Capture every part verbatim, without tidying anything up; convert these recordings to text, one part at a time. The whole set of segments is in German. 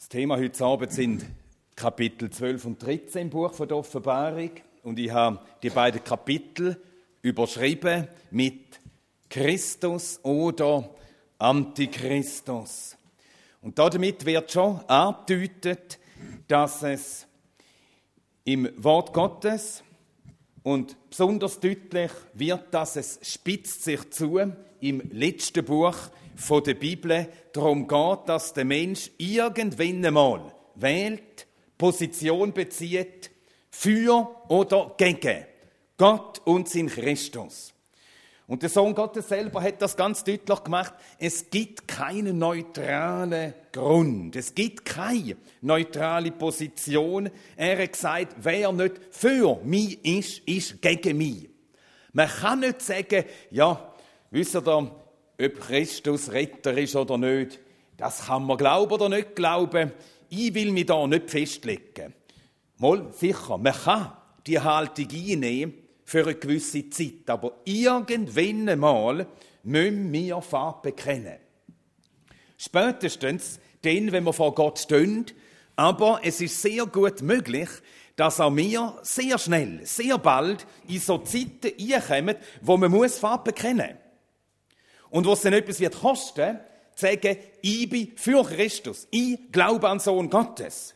Das Thema heute Abend sind Kapitel zwölf und dreizehn im Buch von der Offenbarung. Und ich habe die beiden Kapitel überschrieben mit Christus oder Antichristus. Und damit wird schon angedeutet, dass es im Wort Gottes und besonders deutlich wird, dass es spitzt sich zu im letzten Buch von der Bibel darum geht, dass der Mensch irgendwann einmal wählt, Position bezieht, für oder gegen Gott und sein Christus. Und der Sohn Gottes selber hat das ganz deutlich gemacht. Es gibt keinen neutralen Grund. Es gibt keine neutrale Position. Er hat gesagt, wer nicht für mich ist, ist gegen mich. Man kann nicht sagen, ja, wisst ihr, ob Christus Retter ist oder nicht, das kann man glauben oder nicht glauben. Ich will mich da nicht festlegen. Mal, sicher, man kann die Haltung einnehmen für eine gewisse Zeit, aber irgendwann einmal müssen wir Farbe bekennen. Spätestens dann, wenn wir vor Gott stehen, aber es ist sehr gut möglich, dass auch wir sehr schnell, sehr bald in so Zeiten reinkommen, wo man muss Farbe bekennen muss. Und was dann etwas wird kosten, zu sagen, ich bin für Christus, ich glaube an den Sohn Gottes.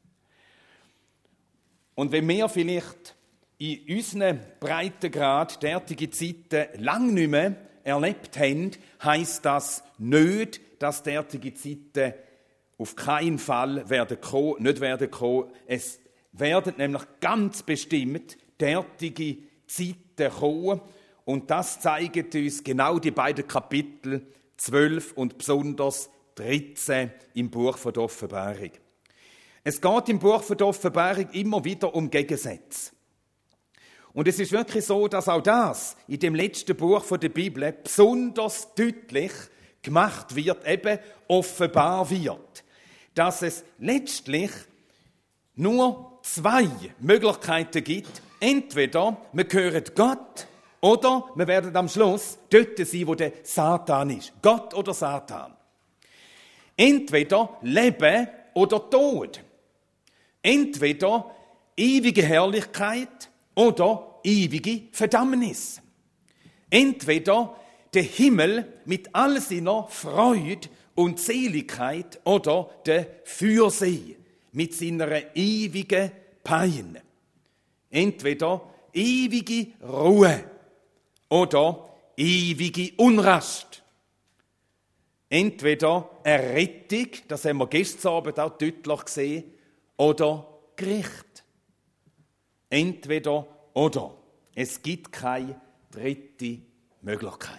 Und wenn wir vielleicht in unseren Breitengrad derartige Zeiten lang nicht mehr erlebt haben, heisst das nicht, dass derartige Zeiten auf keinen Fall werden kommen, nicht werden kommen. Es werden nämlich ganz bestimmt derartige Zeiten kommen. Und das zeigen uns genau die beiden Kapitel zwölf und besonders dreizehn im Buch von der Offenbarung. Es geht im Buch von der Offenbarung immer wieder um Gegensätze. Und es ist wirklich so, dass auch das in dem letzten Buch von der Bibel besonders deutlich gemacht wird, eben offenbar wird, dass es letztlich nur zwei Möglichkeiten gibt. Entweder wir gehören Gott, oder wir werden am Schluss dort sein, wo der Satan ist. Gott oder Satan. Entweder Leben oder Tod. Entweder ewige Herrlichkeit oder ewige Verdammnis. Entweder der Himmel mit all seiner Freude und Seligkeit oder der Feuersee mit seiner ewigen Pein. Entweder ewige Ruhe oder ewige Unrast. Entweder Errettung, das haben wir gestern Abend auch deutlich gesehen, oder Gericht. Entweder oder. Es gibt keine dritte Möglichkeit.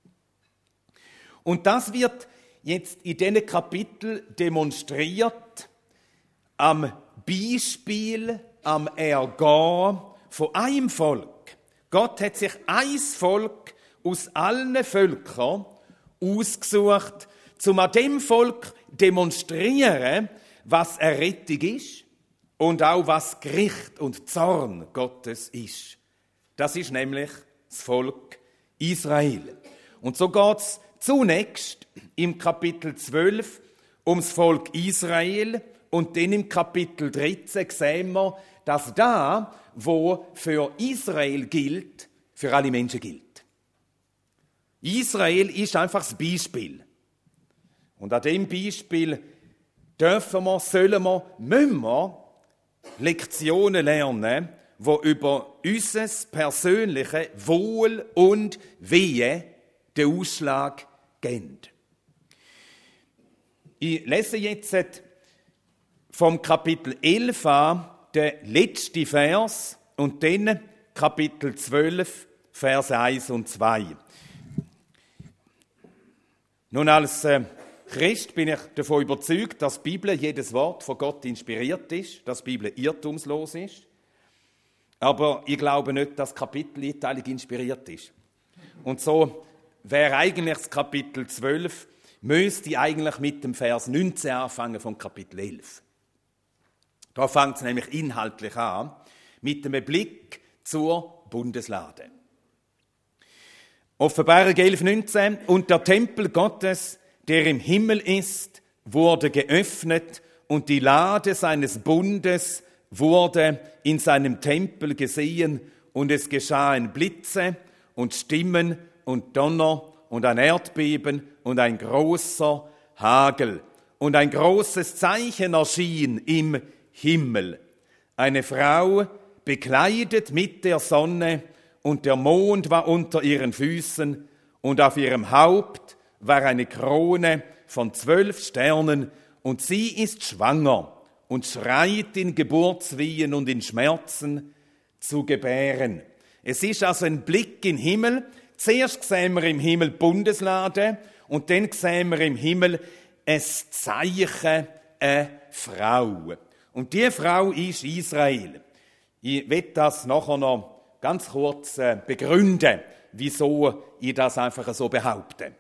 Und das wird jetzt in diesen Kapiteln demonstriert am Beispiel, am Ergehen von einem Volk. Gott hat sich ein Volk aus allen Völkern ausgesucht, um an dem Volk demonstrieren, was Errettung ist und auch was Gericht und Zorn Gottes ist. Das ist nämlich das Volk Israel. Und so geht es zunächst im Kapitel zwölf ums Volk Israel und dann im Kapitel dreizehn sehen wir, dass da, wo für Israel gilt, für alle Menschen gilt. Israel ist einfach das Beispiel. Und an dem Beispiel dürfen wir, sollen wir, müssen wir Lektionen lernen, die über unser persönliches Wohl und Wehe den Ausschlag geben. Ich lese jetzt vom Kapitel elf an, der letzte Vers und dann Kapitel zwölf, Verse eins und zwei. Nun, als äh, Christ bin ich davon überzeugt, dass die Bibel, jedes Wort von Gott inspiriert ist, dass die Bibel irrtumslos ist. Aber ich glaube nicht, dass das Kapitel einteilig inspiriert ist. Und so wäre eigentlich das Kapitel zwölf, müsste eigentlich mit dem Vers neunzehn anfangen vom Kapitel elf. Da fängt es nämlich inhaltlich an, mit einem Blick zur Bundeslade. Offenbarung elf, neunzehn. Und der Tempel Gottes, der im Himmel ist, wurde geöffnet und die Lade seines Bundes wurde in seinem Tempel gesehen, und es geschahen Blitze und Stimmen und Donner und ein Erdbeben und ein großer Hagel. Und ein großes Zeichen erschien im Himmel. Eine Frau, bekleidet mit der Sonne, und der Mond war unter ihren Füßen, und auf ihrem Haupt war eine Krone von zwölf Sternen, und sie ist schwanger und schreit in Geburtswehen und in Schmerzen zu gebären. Es ist also ein Blick in den Himmel. Zuerst sehen wir im Himmel die Bundeslade und dann sehen wir im Himmel ein Zeichen, eine Frau. Und diese Frau ist Israel. Ich will das nachher noch ganz kurz begründen, wieso ich das einfach so behaupte.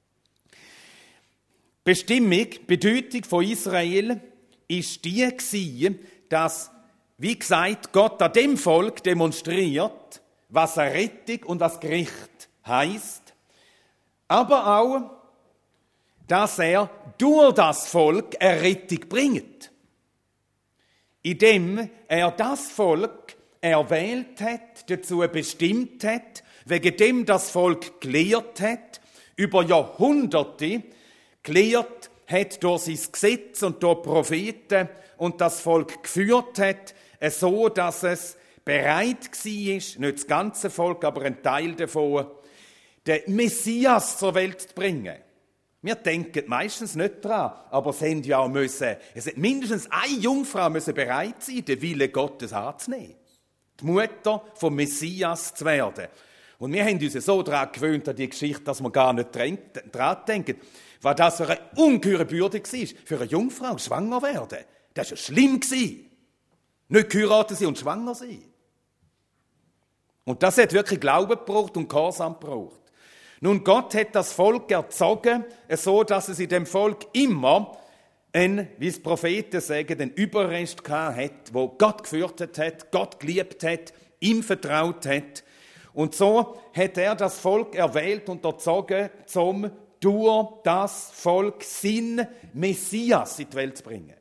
Bestimmung, Bedeutung von Israel ist die gewesen, dass, wie gesagt, Gott an dem Volk demonstriert, was Errettung und was Gericht heisst, aber auch, dass er durch das Volk Errettung bringt, indem er das Volk erwählt hat, dazu bestimmt hat, wegen dem das Volk gelehrt hat, über Jahrhunderte gelehrt hat durch sein Gesetz und durch Propheten und das Volk geführt hat, so dass es bereit war, nicht das ganze Volk, aber ein Teil davon, den Messias zur Welt zu bringen. Wir denken meistens nicht dran, aber es hätte ja auch müssen, es hätte mindestens eine Jungfrau müssen bereit sein, den Willen Gottes anzunehmen. Die Mutter vom Messias zu werden. Und wir haben uns so daran gewöhnt, an die Geschichte, dass wir gar nicht daran denken, was das für eine ungeheure Bürde war, für eine Jungfrau schwanger werden. Das war ja schlimm. Nicht geheiratet sein und schwanger sein. Und das hat wirklich Glauben gebraucht und Gehorsam gebraucht. Nun, Gott hat das Volk erzogen, so dass es in dem Volk immer ein, wie es Propheten sagen, den Überrest gehabt hat, wo Gott gefürchtet hat, Gott geliebt hat, ihm vertraut hat. Und so hat er das Volk erwählt und erzogen, um durch das Volk seinen Messias in die Welt zu bringen.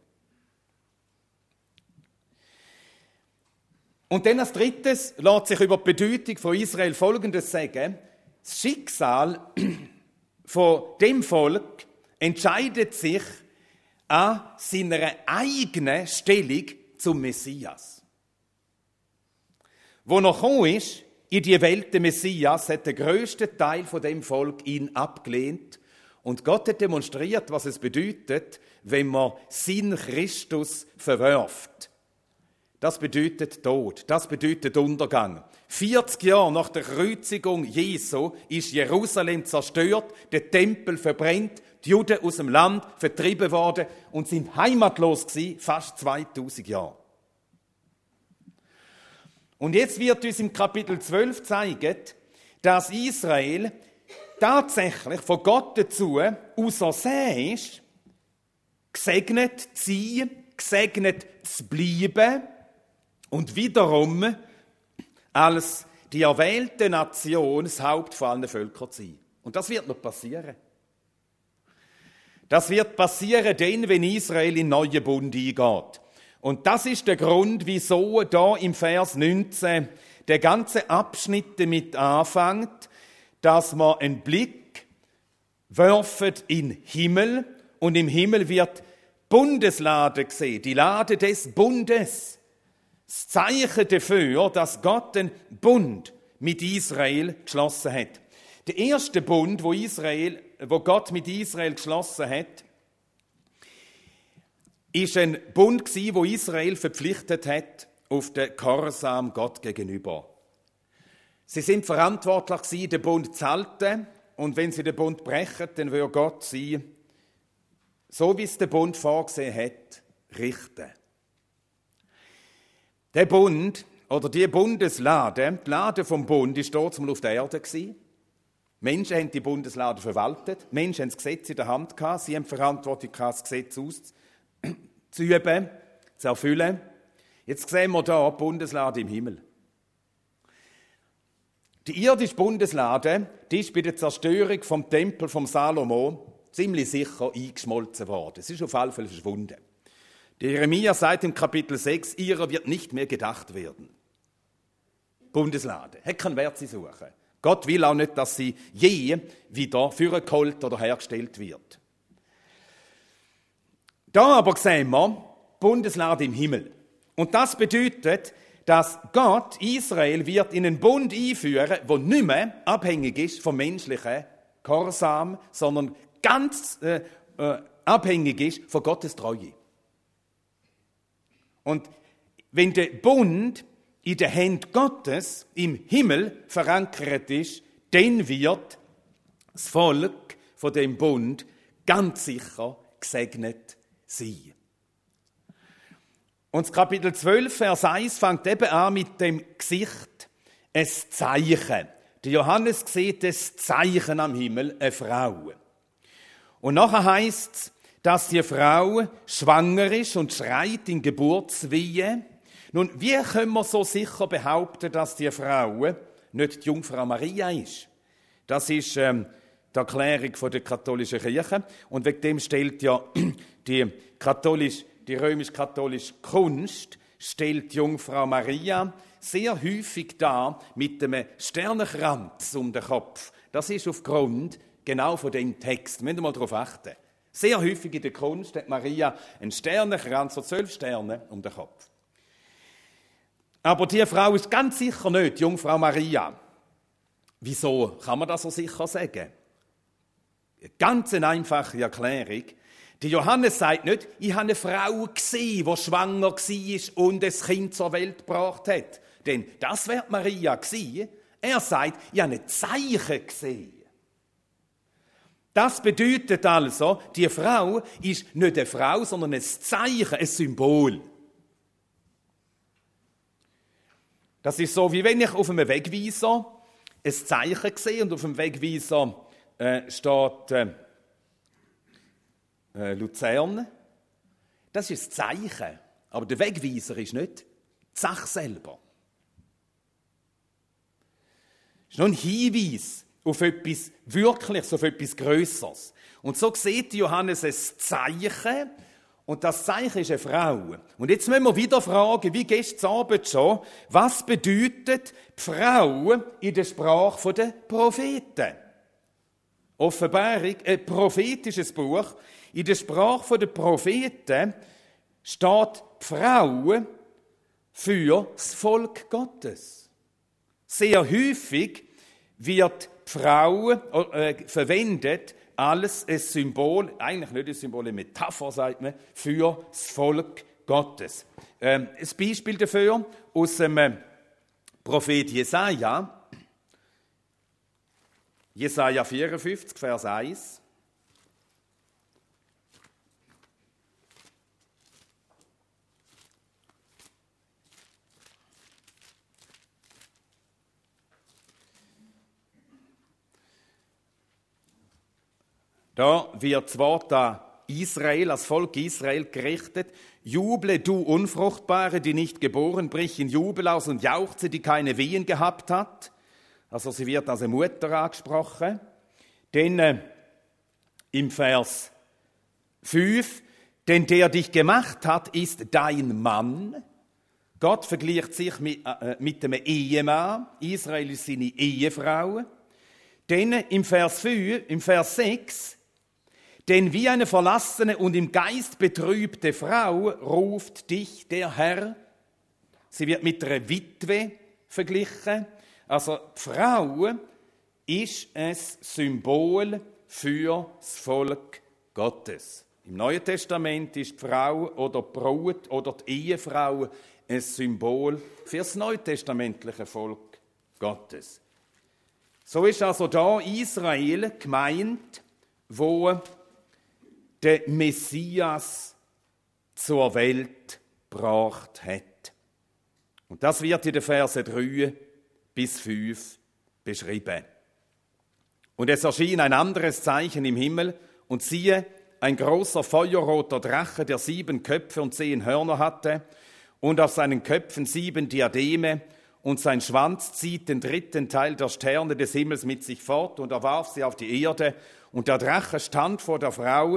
Und dann als drittes lässt sich über die Bedeutung von Israel Folgendes sagen: Das Schicksal von dem Volk entscheidet sich an seiner eigenen Stellung zum Messias. Wo noch gekommen ist, in die Welt der Messias, hat der grösste Teil von dem Volk ihn abgelehnt. Und Gott hat demonstriert, was es bedeutet, wenn man seinen Christus verwirft. Das bedeutet Tod, das bedeutet Untergang. vierzig Jahre nach der Kreuzigung Jesu ist Jerusalem zerstört, der Tempel verbrennt, die Juden aus dem Land vertrieben worden und sind heimatlos gewesen, fast zweitausend Jahre. Und jetzt wird uns im Kapitel zwölf zeigen, dass Israel tatsächlich von Gott dazu ausersehen ist, gesegnet zu sein, gesegnet zu bleiben und wiederum als die erwählte Nation das Haupt von allen Völkern zu sein. Und das wird noch passieren. Das wird passieren, denn wenn Israel in den neuen Bund eingeht. Und das ist der Grund, wieso da im Vers neunzehn der ganze Abschnitt damit anfängt, dass man einen Blick werfen in den Himmel und im Himmel wird Bundeslade gesehen, die Lade des Bundes. Das Zeichen dafür, dass Gott einen Bund mit Israel geschlossen hat. Der erste Bund, wo, Israel, wo Gott mit Israel geschlossen hat, ist ein Bund gewesen, wo Israel verpflichtet hat auf den Gehorsam Gott gegenüber. Sie sind verantwortlich gewesen, den Bund zu halten, und wenn sie den Bund brechen, dann wird Gott sie, so wie es der Bund vorgesehen hat, richten. Der Bund oder die Bundeslade, die Lade vom Bund, ist dort mal auf der Erde gewesen. Menschen haben die Bundeslade verwaltet, Menschen haben das Gesetz in der Hand gehabt, sie haben Verantwortung gehabt, das Gesetz auszuüben, zu erfüllen. Jetzt sehen wir hier die Bundeslade im Himmel. Die irdische Bundeslade, die ist bei der Zerstörung vom Tempel vom Salomo ziemlich sicher eingeschmolzen worden. Es ist auf alle Fälle verschwunden. Der Jeremia sagt im Kapitel sechs, ihrer wird nicht mehr gedacht werden. Bundeslade, hat keinen Wert sie suchen. Gott will auch nicht, dass sie je wieder vorgeholt oder hergestellt wird. Da aber sehen wir Bundeslade im Himmel. Und das bedeutet, dass Gott Israel wird in einen Bund einführen, der nicht mehr abhängig ist vom menschlichen Gehorsam, sondern ganz äh, äh, abhängig ist von Gottes Treue. Und wenn der Bund in der Hand Gottes im Himmel verankert ist, dann wird das Volk von dem Bund ganz sicher gesegnet sein. Und das Kapitel zwölf, Vers eins fängt eben an mit dem Gesicht, ein Zeichen. Der Johannes sieht das Zeichen am Himmel, eine Frau. Und nachher heisst es, dass die Frau schwanger ist und schreit in Geburtswehe. Nun, wie können wir so sicher behaupten, dass die Frau nicht die Jungfrau Maria ist? Das ist ähm, die Erklärung von der katholischen Kirche. Und wegen dem stellt ja die, katholisch, die römisch-katholische Kunst stellt die Jungfrau Maria sehr häufig dar mit einem Sternenkranz um den Kopf. Das ist aufgrund genau von dem Text. Wir müssen mal darauf achten. Sehr häufig in der Kunst hat Maria einen Sternenkranz von zwölf Sternen um den Kopf. Aber die Frau ist ganz sicher nicht die Jungfrau Maria. Wieso kann man das so sicher sagen? Eine ganz einfache Erklärung. Der Johannes sagt nicht, ich habe eine Frau gesehen, die schwanger war und ein Kind zur Welt gebracht hat. Denn das wäre Maria gewesen. Er sagt, ich habe ein Zeichen gesehen. Das bedeutet also, die Frau ist nicht eine Frau, sondern ein Zeichen, ein Symbol. Das ist so, wie wenn ich auf einem Wegweiser ein Zeichen sehe und auf dem Wegweiser äh, steht äh, äh, Luzern. Das ist ein Zeichen, aber der Wegweiser ist nicht die Sache selber. Es ist nur ein Hinweis auf etwas Wirkliches, auf etwas Grösseres. Und so sieht Johannes ein Zeichen, und das Zeichen ist eine Frau. Und jetzt müssen wir wieder fragen, wie gestern Abend schon, was bedeutet die Frau in der Sprache der Propheten? Offenbarung, ein prophetisches Buch. In der Sprache der Propheten steht die Frau für das Volk Gottes. Sehr häufig wird die Frau äh, verwendet als ein Symbol, eigentlich nicht ein Symbol, eine Metapher, sagt man, für das Volk Gottes. Ähm, ein Beispiel dafür aus dem äh, Prophet Jesaja, Jesaja vierundfünfzig, Vers eins. Da wird das Wort an Israel, das Volk Israel gerichtet. Juble, du Unfruchtbare, die nicht geboren, brich in Jubel aus und jauchze, die keine Wehen gehabt hat. Also sie wird als eine Mutter angesprochen. Denn äh, im Vers fünf, denn der dich gemacht hat, ist dein Mann. Gott vergleicht sich mit, äh, mit einem Ehemann. Israel ist seine Ehefrau. Denn im Vers fünf, im Vers sechs, denn wie eine verlassene und im Geist betrübte Frau ruft dich der Herr. Sie wird mit einer Witwe verglichen. Also die Frau ist ein Symbol für das Volk Gottes. Im Neuen Testament ist die Frau oder die Braut oder die Ehefrau ein Symbol für das neutestamentliche Volk Gottes. So ist also da Israel gemeint, wo der Messias zur Welt gebracht hat. Und das wird in den Versen drei bis fünf beschrieben. Und es erschien ein anderes Zeichen im Himmel, und siehe, ein großer feuerroter Drache, der sieben Köpfe und zehn Hörner hatte, und auf seinen Köpfen sieben Diademe, und sein Schwanz zieht den dritten Teil der Sterne des Himmels mit sich fort, und er warf sie auf die Erde, und der Drache stand vor der Frau,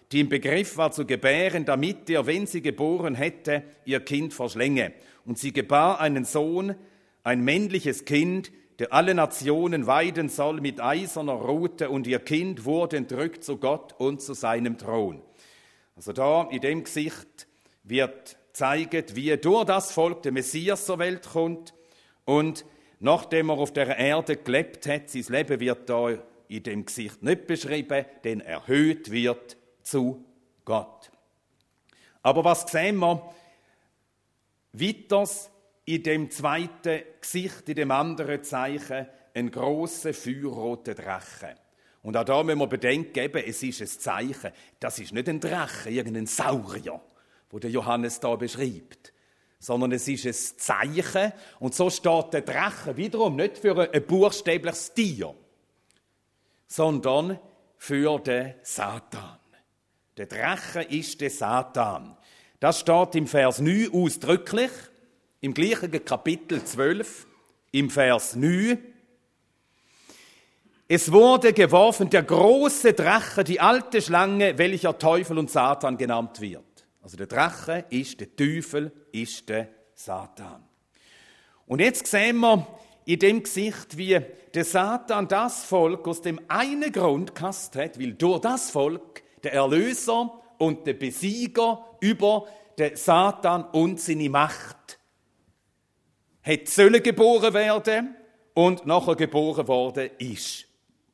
die im Begriff war zu gebären, damit er, wenn sie geboren hätte, ihr Kind verschlänge. Und sie gebar einen Sohn, ein männliches Kind, der alle Nationen weiden soll mit eiserner Rute, und ihr Kind wurde entrückt zu Gott und zu seinem Thron. Also da in dem Gesicht wird gezeigt, wie durch das Volk der Messias zur Welt kommt, und nachdem er auf der Erde gelebt hat, sein Leben wird da in dem Gesicht nicht beschrieben, denn erhöht wird zu Gott. Aber was sehen wir weiters in dem zweiten Gesicht, in dem anderen Zeichen, ein grosser, feuerroter Drache. Und auch da müssen wir bedenken, eben, es ist ein Zeichen. Das ist nicht ein Drache, irgendein Saurier, wo der Johannes da beschreibt, sondern es ist ein Zeichen. Und so steht der Drache wiederum nicht für ein buchstäbliches Tier, sondern für den Satan. Der Drache ist der Satan. Das steht im Vers neun ausdrücklich, im gleichen Kapitel zwölf, im Vers neun. Es wurde geworfen der große Drache, die alte Schlange, welcher Teufel und Satan genannt wird. Also der Drache ist der Teufel, ist der Satan. Und jetzt sehen wir in dem Gesicht, wie der Satan das Volk aus dem einen Grund gehasst hat, weil durch das Volk der Erlöser und der Besieger über den Satan und seine Macht hat sollen geboren werden und nachher geboren worden ist.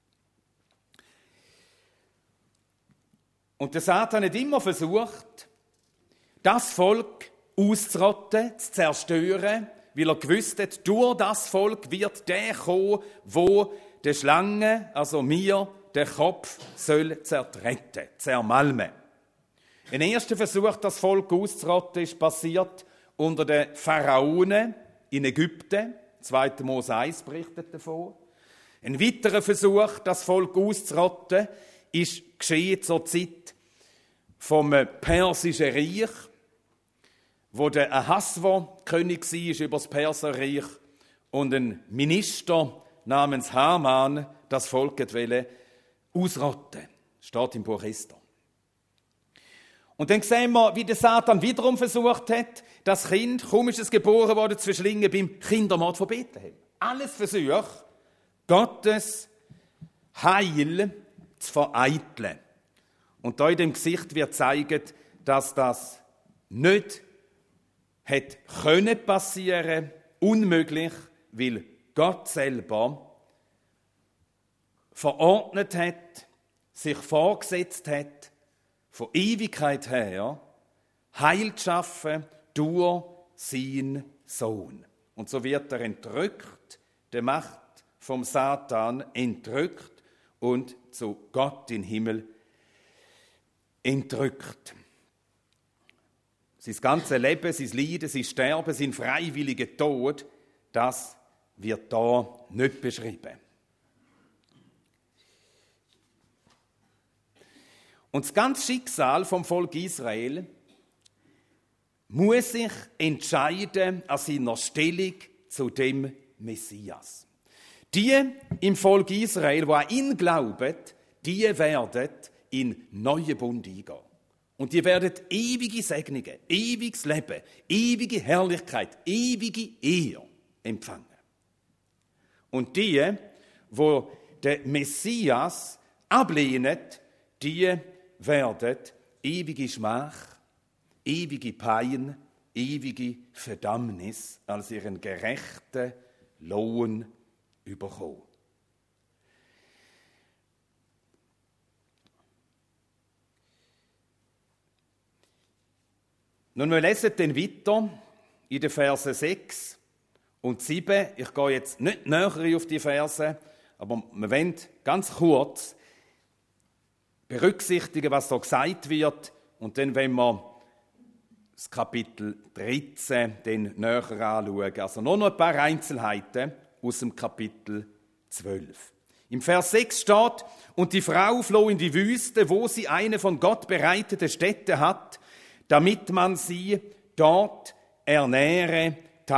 Und der Satan hat immer versucht, das Volk auszurotten, zu zerstören, weil er gewusst hat, durch das Volk wird der kommen, wo der Schlange, also mir, den Kopf soll zertreten, zermalmen. Ein erster Versuch, das Volk auszurotten, ist passiert unter den Pharaonen in Ägypten. zweiter Mose eins berichtet davon. Ein weiterer Versuch, das Volk auszurotten, ist geschehen zur Zeit vom Persischen Reich, wo der Ahasver König war über das Perserreich und ein Minister namens Haman das Volk wollte ausrotten. Steht im Buch Esther. Und dann sehen wir, wie der Satan wiederum versucht hat, das Kind, kaum ist es geboren worden, zu verschlingen beim Kindermord von Bethlehem. Alles Versuch, Gottes Heil zu vereiteln. Und da in dem Gesicht wird zeigen, dass das nicht hätte können passieren, unmöglich, weil Gott selber verordnet hat, sich vorgesetzt hat, von Ewigkeit her, Heil zu schaffen durch seinen Sohn. Und so wird er entrückt, der Macht vom Satan entrückt und zu Gott in den Himmel entrückt. Sein ganzes Leben, sein Leiden, sein Sterben, sein freiwilliger Tod, das wird da nicht beschrieben. Und das ganze Schicksal vom Volk Israel muss sich entscheiden an seiner Stellung zu dem Messias. Die im Volk Israel, die an ihn glauben, die werden in neuen Bund eingehen. Und die werden ewige Segnungen, ewiges Leben, ewige Herrlichkeit, ewige Ehre empfangen. Und die, die den Messias ablehnen, die werden ewige Schmach, ewige Pein, ewige Verdammnis als ihren gerechten Lohn bekommen. Nun, wir lesen dann weiter in den Versen sechs und sieben. Ich gehe jetzt nicht näher auf die Verse, aber wir wollen ganz kurz berücksichtigen, was da gesagt wird. Und dann wollen wir das Kapitel dreizehn dann näher anschauen. Also nur noch ein paar Einzelheiten aus dem Kapitel zwölf. Im Vers sechs steht, und die Frau floh in die Wüste, wo sie eine von Gott bereitete Stätte hat, damit man sie dort ernähre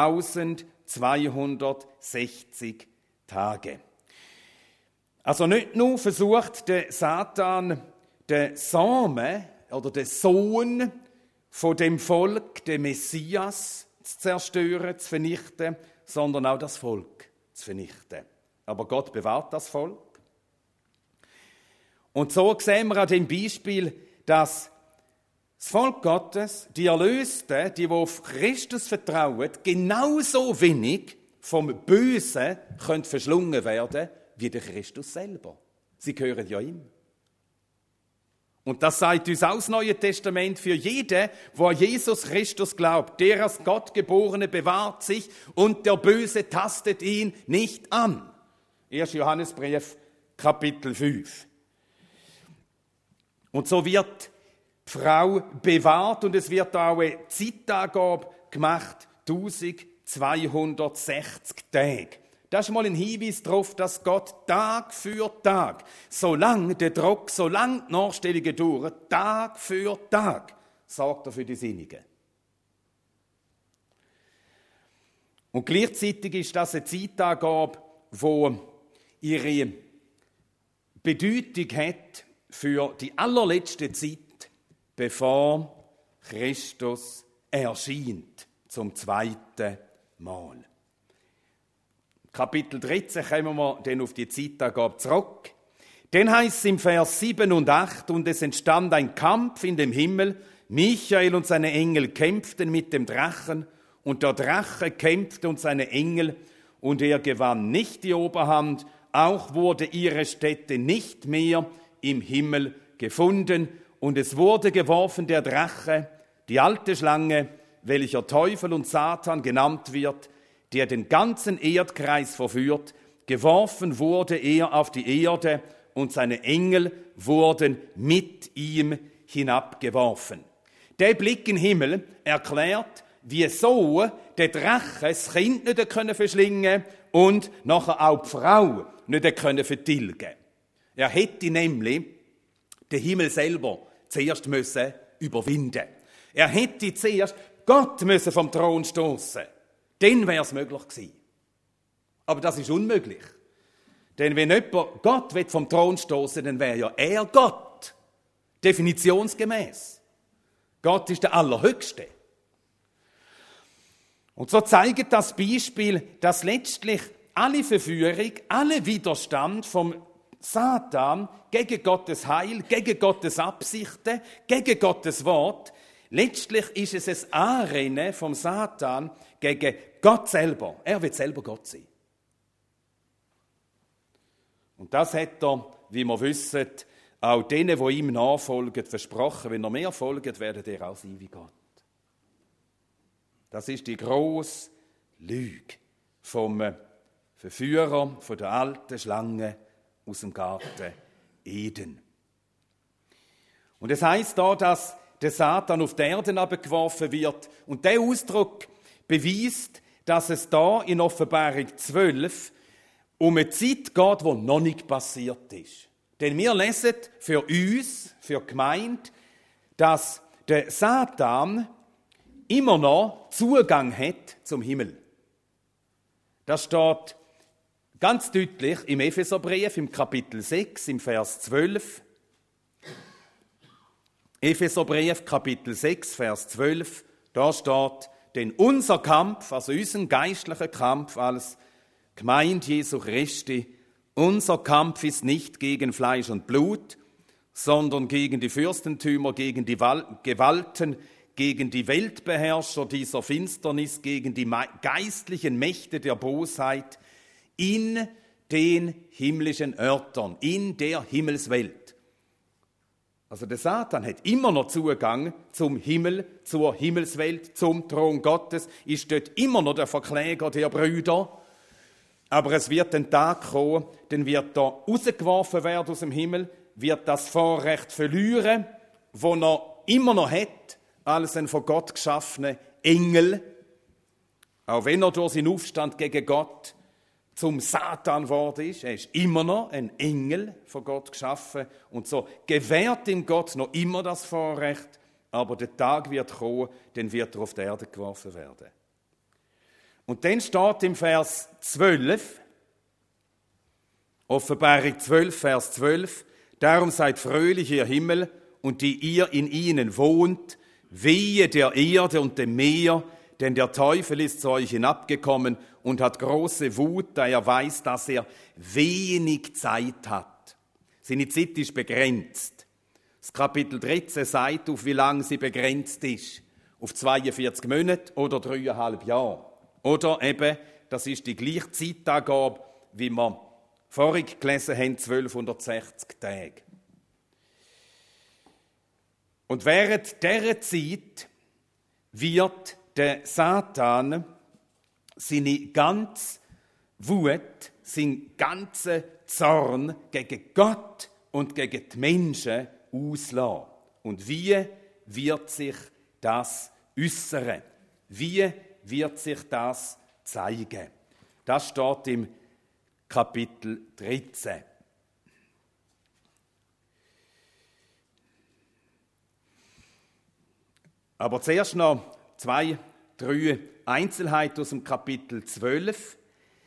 eintausendzweihundertsechzig Tage. Also nicht nur versucht der Satan, der Samen oder der Sohn von dem Volk, den Messias, zu zerstören, zu vernichten, sondern auch das Volk zu vernichten. Aber Gott bewahrt das Volk. Und so sehen wir an dem Beispiel, dass das Volk Gottes, die Erlösten, die, die auf Christus vertrauen, genauso wenig vom Bösen können verschlungen werden wie der Christus selber. Sie gehören ja ihm. Und das sagt uns auch das Neue Testament für jeden, der an Jesus Christus glaubt. Der als Gottgeborene bewahrt sich und der Böse tastet ihn nicht an. erster Johannesbrief, Kapitel fünf. Und so wird die Frau bewahrt und es wird auch eine Zeitangabe gemacht, eintausendzweihundertsechzig Tage. Das ist mal ein Hinweis darauf, dass Gott Tag für Tag, solange der Druck, solange die Nachstellungen dauern, Tag für Tag, sorgt er für die Sinnigen. Und gleichzeitig ist das eine Zeitangabe, die ihre Bedeutung hat für die allerletzte Zeit, bevor Christus erscheint zum zweiten Mal. Kapitel dreizehn kommen wir dann auf die Zeitangabe zurück. Dann heißt es im Vers sieben und acht, und es entstand ein Kampf in dem Himmel. Michael und seine Engel kämpften mit dem Drachen, und der Drache kämpfte und seine Engel, und er gewann nicht die Oberhand, auch wurde ihre Stätte nicht mehr im Himmel gefunden, und es wurde geworfen der Drache, die alte Schlange, welcher Teufel und Satan genannt wird, der den ganzen Erdkreis verführt. Geworfen wurde er auf die Erde, und seine Engel wurden mit ihm hinabgeworfen. Der Blick in den Himmel erklärt, wieso der Drache das Kind nicht können verschlingen und nachher auch die Frau nicht können vertilgen. Er hätte nämlich den Himmel selber zuerst müssen überwinden. Er hätte zuerst Gott müssen vom Thron stoßen. Dann wäre es möglich gewesen. Aber das ist unmöglich. Denn wenn jemand Gott vom Thron stoßen, dann wäre ja er Gott. Definitionsgemäß. Gott ist der Allerhöchste. Und so zeigt das Beispiel, dass letztlich alle Verführung, alle Widerstand vom Satan gegen Gottes Heil, gegen Gottes Absichten, gegen Gottes Wort, letztlich ist es ein Anrennen vom Satan gegen Gott selber. Er will selber Gott sein. Und das hat er, wie wir wissen, auch denen, die ihm nachfolgen, versprochen. Wenn er mehr folgt, werdet ihr auch sein wie Gott. Das ist die grosse Lüge vom Verführer, von der alten Schlange aus dem Garten Eden. Und es heisst da, dass der Satan auf die Erde abgeworfen wird. Und der Ausdruck beweist, dass es da in Offenbarung zwölf um eine Zeit geht, die noch nicht passiert ist. Denn wir lesen für uns, für die Gemeinde, dass der Satan immer noch Zugang hat zum Himmel. Das steht ganz deutlich im Epheserbrief, im Kapitel sechs, im Vers zwölf. Epheserbrief, Kapitel sechs, Vers zwölf, da steht, denn unser Kampf, also unser geistlicher Kampf als Gemeinde Jesu Christi, unser Kampf ist nicht gegen Fleisch und Blut, sondern gegen die Fürstentümer, gegen die Gewalten, gegen die Weltbeherrscher dieser Finsternis, gegen die geistlichen Mächte der Bosheit in den himmlischen Örtern, in der Himmelswelt. Also der Satan hat immer noch Zugang zum Himmel, zur Himmelswelt, zum Thron Gottes, ist dort immer noch der Verkläger der Brüder. Aber es wird ein Tag kommen, dann wird er rausgeworfen werden aus dem Himmel, wird das Vorrecht verlieren, das er immer noch hat, als ein von Gott geschaffener Engel. Auch wenn er durch seinen Aufstand gegen Gott zum Satan geworden ist, er ist immer noch ein Engel von Gott geschaffen und so gewährt ihm Gott noch immer das Vorrecht, aber der Tag wird kommen, dann wird er auf die Erde geworfen werden. Und dann steht im Vers zwölf, Offenbarung zwölf, Vers zwölf, Darum seid fröhlich, ihr Himmel, und die ihr in ihnen wohnt, wehe der Erde und dem Meer, denn der Teufel ist zu euch hinabgekommen und hat große Wut, da er weiß, dass er wenig Zeit hat. Seine Zeit ist begrenzt. Das Kapitel dreizehn sagt, auf wie lange sie begrenzt ist. Auf zweiundvierzig Monate oder dreieinhalb Jahre. Oder eben, das ist die gleiche Zeitangabe, wie wir vorhin gelesen haben, zwölfhundertsechzig Tage. Und während dieser Zeit wird der Satan seine ganze Wut, seinen ganzen Zorn gegen Gott und gegen die Menschen auslassen. Und wie wird sich das äußern? Wie wird sich das zeigen? Das steht im Kapitel dreizehn. Aber zuerst noch zwei, drei Einzelheiten aus dem Kapitel zwölf.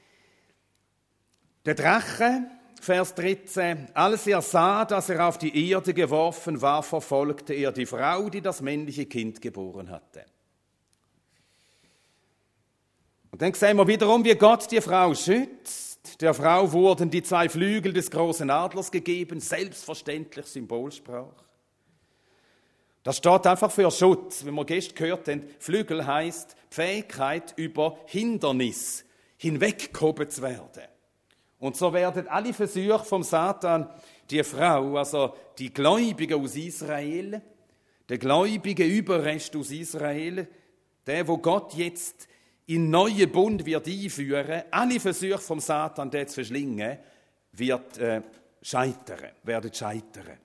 Der Drache, Vers dreizehn, als er sah, dass er auf die Erde geworfen war, verfolgte er die Frau, die das männliche Kind geboren hatte. Und dann sehen wir wiederum, wie Gott die Frau schützt. Der Frau wurden die zwei Flügel des großen Adlers gegeben, selbstverständlich Symbolsprache. Das steht einfach für Schutz. Wenn wir gestern gehört haben, Flügel heisst die Fähigkeit, über Hindernis hinweggehoben zu werden. Und so werden alle Versuche vom Satan, die Frau, also die Gläubigen aus Israel, der gläubige Überrest aus Israel, der, wo Gott jetzt in neuen Bund wird einführen, alle Versuche vom Satan, den zu verschlingen, wird äh, scheitern, werden scheitern.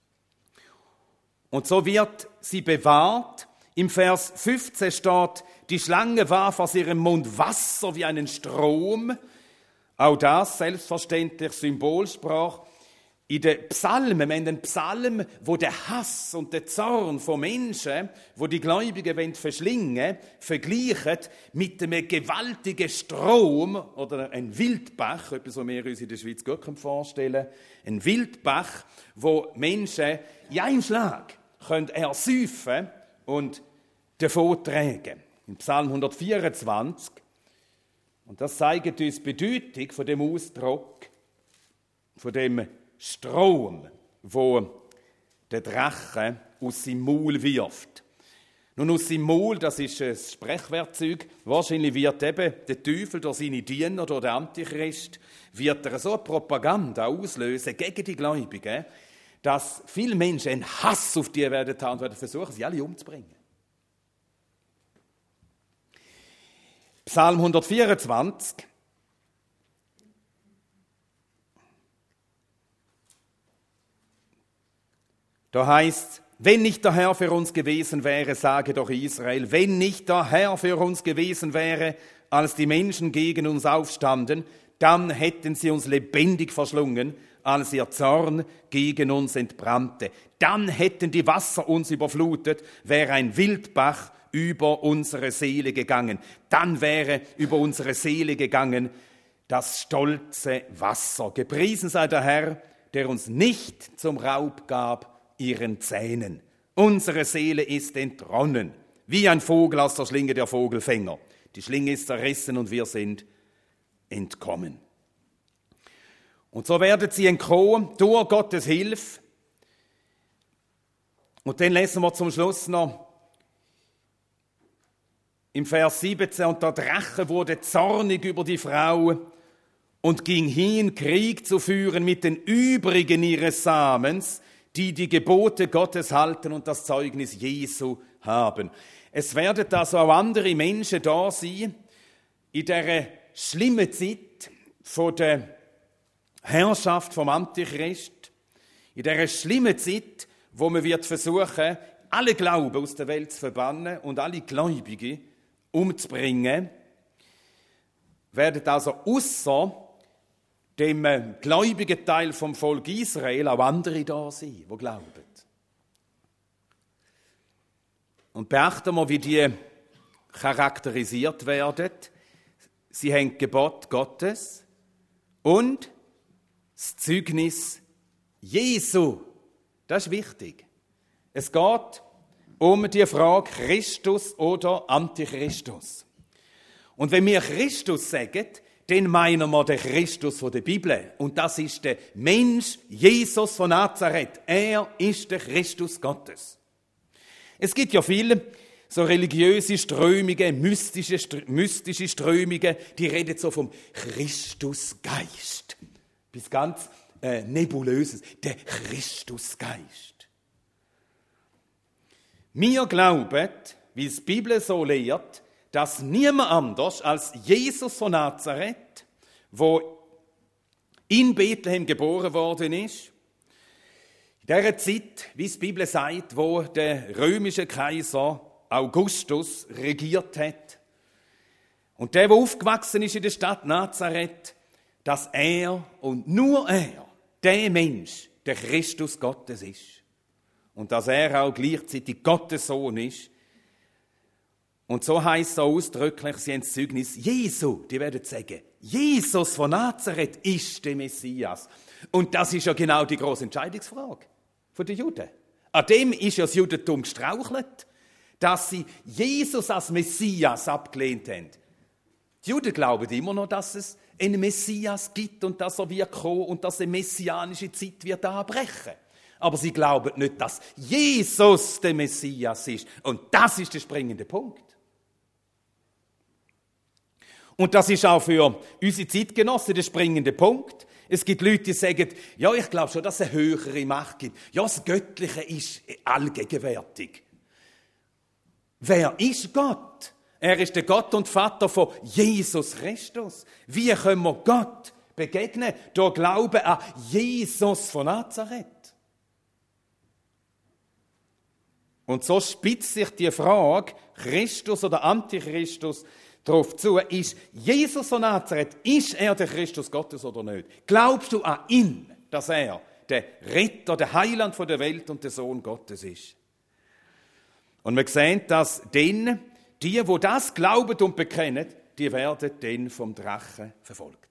Und so wird sie bewahrt. Im Vers fünfzehn steht, die Schlange warf aus ihrem Mund Wasser wie einen Strom. Auch das selbstverständlich Symbolsprache. In den Psalmen, wir haben den Psalm, wo der Hass und der Zorn von Menschen, wo die Gläubigen verschlingen wollen, vergleichen mit einem gewaltigen Strom oder ein Wildbach, etwas, was wir uns in der Schweiz gut vorstellen können, ein Wildbach, wo Menschen in einem Schlag können ersäufen und davontragen. Im Psalm hundertvierundzwanzig. Und das zeigt uns die Bedeutung von dem Ausdruck, von dem Strom, wo der Drache aus seinem Maul wirft. Nun, aus seinem Maul, das ist ein Sprechwerkzeug, wahrscheinlich wird eben der Teufel durch seine Diener, durch den Antichrist, wird er so eine Propaganda auslösen gegen die Gläubigen, dass viele Menschen einen Hass auf die werden haben und werden versuchen, sie alle umzubringen. Psalm hundertvierundzwanzig. Da heißt, wenn nicht der Herr für uns gewesen wäre, sage doch Israel, wenn nicht der Herr für uns gewesen wäre, als die Menschen gegen uns aufstanden, dann hätten sie uns lebendig verschlungen, als ihr Zorn gegen uns entbrannte. Dann hätten die Wasser uns überflutet, wäre ein Wildbach über unsere Seele gegangen. Dann wäre über unsere Seele gegangen das stolze Wasser. Gepriesen sei der Herr, der uns nicht zum Raub gab ihren Zähnen. Unsere Seele ist entronnen, wie ein Vogel aus der Schlinge der Vogelfänger. Die Schlinge ist zerrissen und wir sind entkommen. Und so werden sie entkommen durch Gottes Hilfe. Und dann lesen wir zum Schluss noch im Vers siebzehn, und der Drache wurde zornig über die Frau und ging hin, Krieg zu führen mit den übrigen ihres Samens, die die Gebote Gottes halten und das Zeugnis Jesu haben. Es werden also auch andere Menschen da sein, in dieser schlimmen Zeit von der Herrschaft vom Antichrist, in dieser schlimmen Zeit, wo man wird versuchen, alle Glauben aus der Welt zu verbannen und alle Gläubigen umzubringen, werden also ausser dem gläubigen Teil vom Volk Israel auch andere da sein, die glauben. Und beachten wir, wie die charakterisiert werden. Sie haben Gebot Gottes und das Zeugnis Jesu. Das ist wichtig. Es geht um die Frage Christus oder Antichristus. Und wenn wir Christus sagen, dann meinen wir den Christus von der Bibel. Und das ist der Mensch Jesus von Nazareth. Er ist der Christus Gottes. Es gibt ja viele so religiöse Strömungen, mystische, mystische Strömungen, die reden so vom Christusgeist. Bis ganz äh, Nebulöses, der Christusgeist. Wir glauben, wie es die Bibel so lehrt, dass niemand anders als Jesus von Nazareth, wo in Bethlehem geboren worden ist, in dieser Zeit, wie es die Bibel sagt, wo der römische Kaiser Augustus regiert hat. Und der, der aufgewachsen ist in der Stadt Nazareth, dass er und nur er, der Mensch, der Christus Gottes ist. Und dass er auch gleichzeitig Gottes Sohn ist. Und so heisst es ausdrücklich, sie haben das Zeugnis Jesu, die werden sagen, Jesus von Nazareth ist der Messias. Und das ist ja genau die grosse Entscheidungsfrage der Juden. An dem ist ja das Judentum gestrauchelt, dass sie Jesus als Messias abgelehnt haben. Die Juden glauben immer noch, dass es einen Messias gibt und dass er wird kommen und dass eine messianische Zeit wird anbrechen. Aber sie glauben nicht, dass Jesus der Messias ist. Und das ist der springende Punkt. Und das ist auch für unsere Zeitgenossen der springende Punkt. Es gibt Leute, die sagen, ja, ich glaube schon, dass es eine höhere Macht gibt. Ja, das Göttliche ist allgegenwärtig. Wer ist Gott? Er ist der Gott und Vater von Jesus Christus. Wie können wir Gott begegnen? Durch Glauben an Jesus von Nazareth. Und so spitzt sich die Frage, Christus oder Antichristus, darauf zu, ist Jesus von Nazareth, ist er der Christus Gottes oder nicht? Glaubst du an ihn, dass er der Retter, der Heiland von der Welt und der Sohn Gottes ist? Und wir sehen, dass denn die, die das glauben und bekennen, die werden dann vom Drachen verfolgt.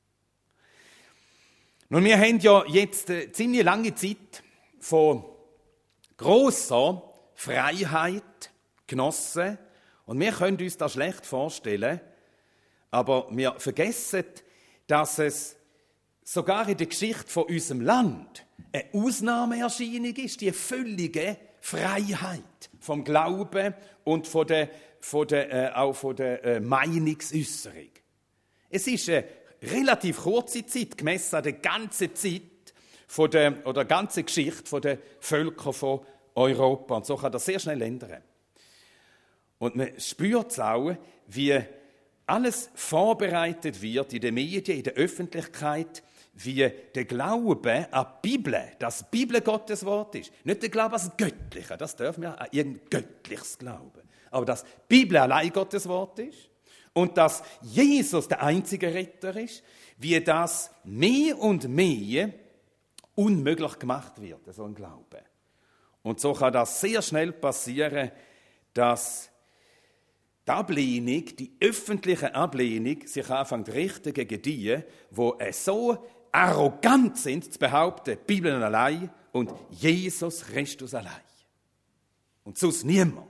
Nun, wir haben ja jetzt eine ziemlich lange Zeit von grosser Freiheit genossen. Und wir können uns das schlecht vorstellen, aber wir vergessen, dass es sogar in der Geschichte von unserem Land eine Ausnahmeerscheinung ist, die völlige Freiheit vom Glauben und von der, von der, äh, auch von der äh, Meinungsäußerung. Es ist eine relativ kurze Zeit, gemessen an der ganzen Zeit von der, oder der ganzen Geschichte von der Völker von Europa. Und so kann das sehr schnell ändern. Und man spürt es auch, wie alles vorbereitet wird in den Medien, in der Öffentlichkeit, wie der Glaube an die Bibel, dass die Bibel Gottes Wort ist. Nicht der Glaube an das Göttliche, das dürfen wir an irgendein göttliches Glauben. Aber dass die Bibel allein Gottes Wort ist und dass Jesus der einzige Retter ist, wie das mehr und mehr unmöglich gemacht wird, so ein Glaube. Und so kann das sehr schnell passieren, dass die Ablehnung, die öffentliche Ablehnung, sich anfängt zu richten gegen die, die so arrogant sind, zu behaupten, die Bibel allein und Jesus Christus allein. Und sonst niemand.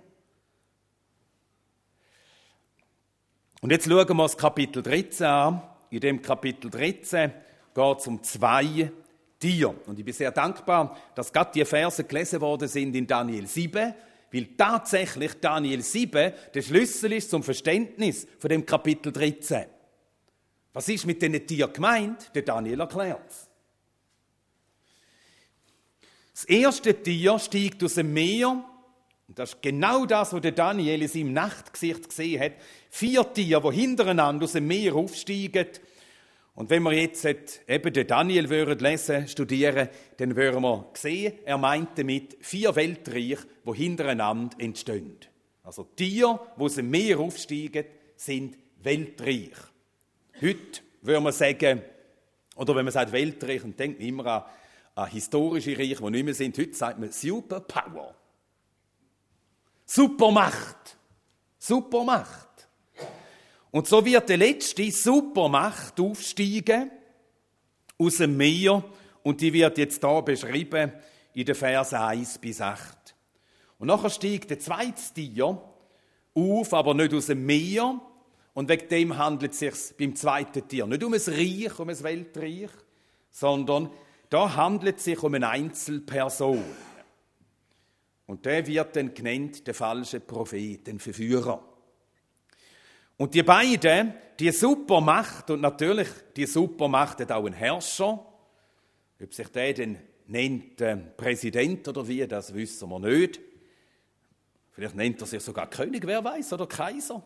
Und jetzt schauen wir uns Kapitel dreizehn an. In dem Kapitel dreizehn geht es um zwei Tiere. Und ich bin sehr dankbar, dass gerade die Verse gelesen worden sind in Daniel sieben, weil tatsächlich Daniel sieben der Schlüssel ist zum Verständnis von dem Kapitel dreizehn. Was ist mit diesen Tieren gemeint? Der Daniel erklärt es. Das erste Tier steigt aus dem Meer. Und das ist genau das, was der Daniel in seinem Nachtgesicht gesehen hat. Vier Tiere, die hintereinander aus dem Meer aufsteigen. Und wenn wir jetzt eben den Daniel lesen, studieren, dann würden wir sehen, er meint damit vier Weltreiche, die hintereinander entstehen. Also Tiere, die aus dem Meer aufsteigen, sind Weltreich. Heute würde man sagen, oder wenn man sagt Weltreich, dann denkt man immer an, an historische Reiche, die nicht mehr sind. Heute sagt man Superpower. Supermacht. Supermacht. Und so wird die letzte Supermacht aufsteigen aus dem Meer und die wird jetzt hier beschrieben in den Versen eins bis acht. Und nachher steigt der zweite Tier auf, aber nicht aus dem Meer. Und wegen dem handelt es sich beim zweiten Tier nicht um ein Reich, um ein Weltreich, sondern da handelt es sich um eine Einzelperson. Und der wird dann genannt der falsche Prophet, den Verführer. Und die beiden, die Supermacht, und natürlich die Supermacht hat auch einen Herrscher, ob sich der denn nennt äh, Präsident oder wie, das wissen wir nicht. Vielleicht nennt er sich sogar König, wer weiß, oder Kaiser.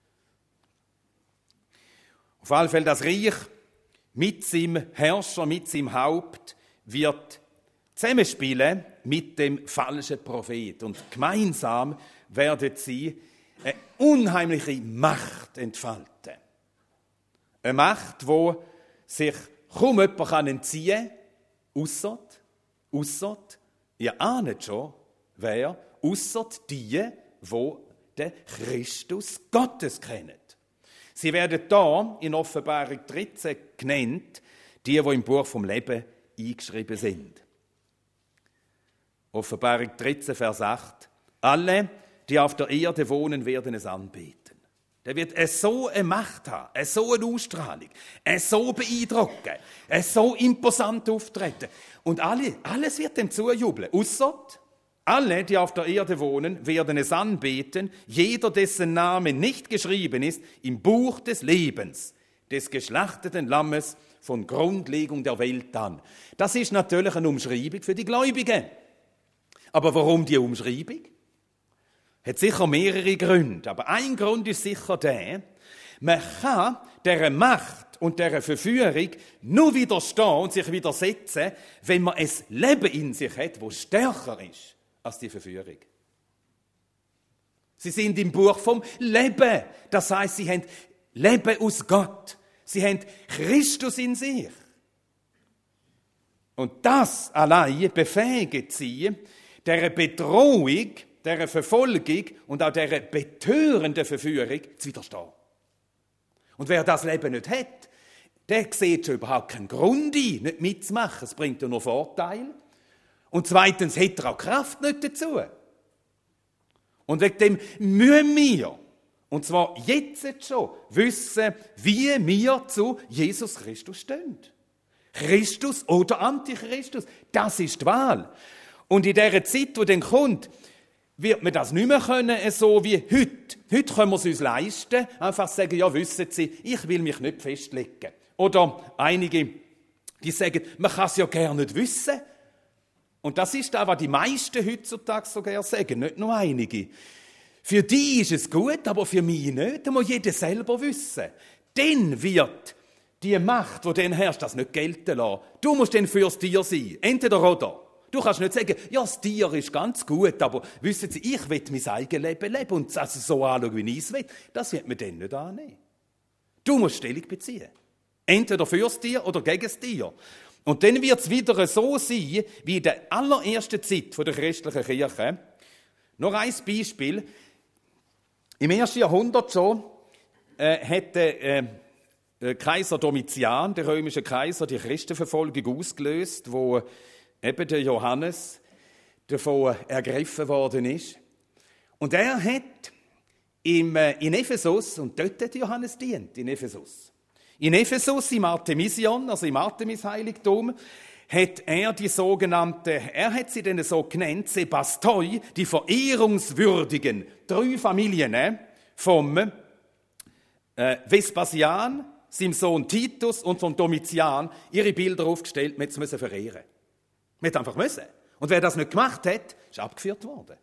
Auf alle Fälle das Reich mit seinem Herrscher, mit seinem Haupt wird zusammenspielen mit dem falschen Prophet. Und gemeinsam werden sie eine unheimliche Macht entfalten. Eine Macht, die sich kaum jemand entziehen kann, ausser, ausser, ihr ahnt schon, wer, ausser die, die den Christus Gottes kennen. Sie werden da in Offenbarung dreizehn genannt, die, die im Buch vom Leben eingeschrieben sind. Offenbarung dreizehn, Vers acht. Alle, die auf der Erde wohnen, werden es anbeten. Der wird es so eine Macht haben, es so eine Ausstrahlung, es so beeindrucken, es so imposant auftreten. Und alle, alles wird dem zujubeln. Ausser alle, die auf der Erde wohnen, werden es anbeten, jeder, dessen Name nicht geschrieben ist im Buch des Lebens, des geschlachteten Lammes von Grundlegung der Welt an. Das ist natürlich eine Umschreibung für die Gläubigen. Aber warum die Umschreibung? Hat sicher mehrere Gründe. Aber ein Grund ist sicher der, man kann dieser Macht und dieser Verführung nur widerstehen und sich widersetzen, wenn man ein Leben in sich hat, das stärker ist als die Verführung. Sie sind im Buch vom Leben. Das heisst, sie haben Leben aus Gott. Sie haben Christus in sich. Und das allein befähigt sie, dieser Bedrohung, dieser Verfolgung und auch dieser betörenden Verführung zu widerstehen. Und wer das Leben nicht hat, der sieht schon überhaupt keinen Grund ein, nicht mitzumachen. Es bringt ja nur Vorteile. Und zweitens hat er auch Kraft nicht dazu. Und wegen dem müssen wir, und zwar jetzt schon, wissen, wie wir zu Jesus Christus stehen. Christus oder Antichristus, das ist die Wahl. Und in dieser Zeit, die dann kommt, wird man das nicht mehr können, so wie heute. Heute können wir es uns leisten, einfach sagen, ja, wissen Sie, ich will mich nicht festlegen. Oder einige, die sagen, man kann es ja gerne nicht wissen. Und das ist auch, was die meisten heutzutage so gerne sagen, nicht nur einige. Für die ist es gut, aber für mich nicht. Da muss jeder selber wissen. Dann wird die Macht, die dann herrscht, das nicht gelten lassen. Du musst dann fürs Tier sein. Entweder oder. Du kannst nicht sagen, ja, das Tier ist ganz gut, aber wissen Sie, ich will mein eigenes Leben leben und also so anschauen, wie ich es will. Das wird man dann nicht annehmen. Du musst Stellung beziehen. Entweder fürs Tier oder gegen das Tier. Und dann wird es wieder so sein, wie in der allerersten Zeit der christlichen Kirche. Noch ein Beispiel. Im ersten Jahrhundert schon äh, hatte äh, Kaiser Domitian, der römische Kaiser, die Christenverfolgung ausgelöst, wo eben der Johannes davon ergriffen worden ist. Und er hat im, äh, in Ephesus, und dort hat Johannes dient, in Ephesus. In Ephesus, im Artemision, also im Artemis-Heiligtum, hat er die sogenannte, er hat sie denn so genannt, Sebastoi, die verehrungswürdigen drei Familien vom äh, Vespasian, seinem Sohn Titus und vom Domitian, ihre Bilder aufgestellt, man musste verehren. Man hat einfach müssen. Und wer das nicht gemacht hat, ist abgeführt worden.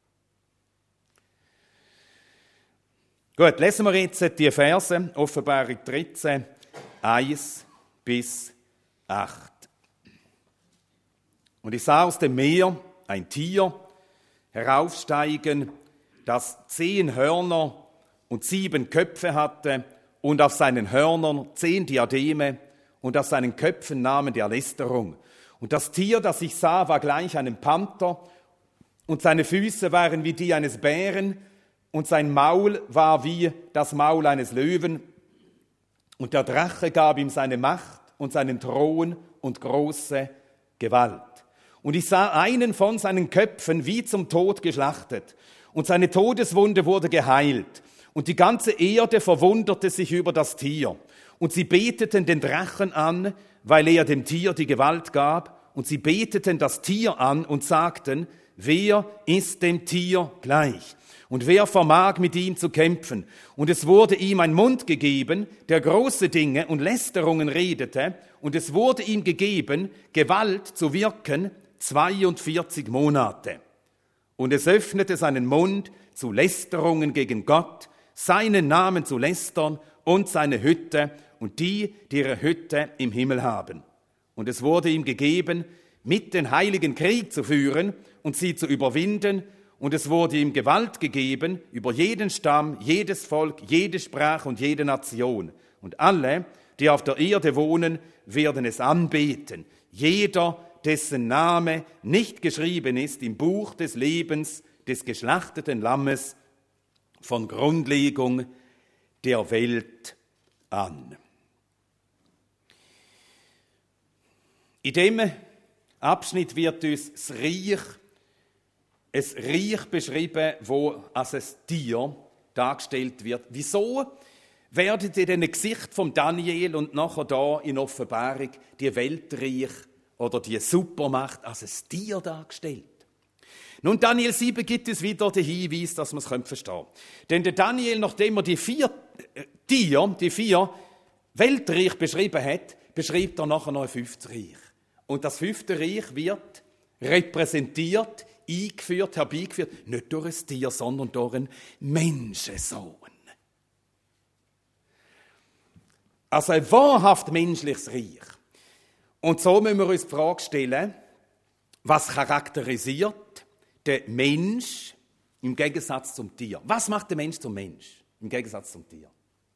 Gut, lesen wir jetzt die Verse, Offenbarung dreizehn, eins bis acht. Und ich sah aus dem Meer ein Tier heraufsteigen, das zehn Hörner und sieben Köpfe hatte und auf seinen Hörnern zehn Diademe und auf seinen Köpfen Namen der Lästerung. Und das Tier, das ich sah, war gleich einem Panther und seine Füße waren wie die eines Bären und sein Maul war wie das Maul eines Löwen. Und der Drache gab ihm seine Macht und seinen Thron und große Gewalt. Und ich sah einen von seinen Köpfen wie zum Tod geschlachtet. Und seine Todeswunde wurde geheilt. Und die ganze Erde verwunderte sich über das Tier. Und sie beteten den Drachen an, weil er dem Tier die Gewalt gab. Und sie beteten das Tier an und sagten, wer ist dem Tier gleich? Und wer vermag mit ihm zu kämpfen? Und es wurde ihm ein Mund gegeben, der große Dinge und Lästerungen redete. Und es wurde ihm gegeben, Gewalt zu wirken, zweiundvierzig Monate. Und es öffnete seinen Mund zu Lästerungen gegen Gott, seinen Namen zu lästern und seine Hütte und die, die ihre Hütte im Himmel haben. Und es wurde ihm gegeben, mit den Heiligen Krieg zu führen und sie zu überwinden. Und es wurde ihm Gewalt gegeben über jeden Stamm, jedes Volk, jede Sprache und jede Nation. Und alle, die auf der Erde wohnen, werden es anbeten. Jeder, dessen Name nicht geschrieben ist im Buch des Lebens des geschlachteten Lammes von Grundlegung der Welt an. In diesem Abschnitt wird uns das Reich, ein Reich beschrieben, wo als ein Tier dargestellt wird. Wieso werden in dem Gesicht von Daniel und nachher da in Offenbarung die Weltreich oder die Supermacht als ein Tier dargestellt? Nun, Daniel sieben gibt es wieder den Hinweis, dass man es verstehen können. Denn der Daniel, nachdem er die vier Tiere, die vier Weltreich beschrieben hat, beschreibt er nachher noch ein fünftes Reich. Und das fünfte Reich wird repräsentiert, eingeführt, herbeigeführt, nicht durch ein Tier, sondern durch einen Menschensohn. Also ein wahrhaft menschliches Reich. Und so müssen wir uns die Frage stellen, was charakterisiert der Mensch im Gegensatz zum Tier? Was macht der Mensch zum Mensch im Gegensatz zum Tier?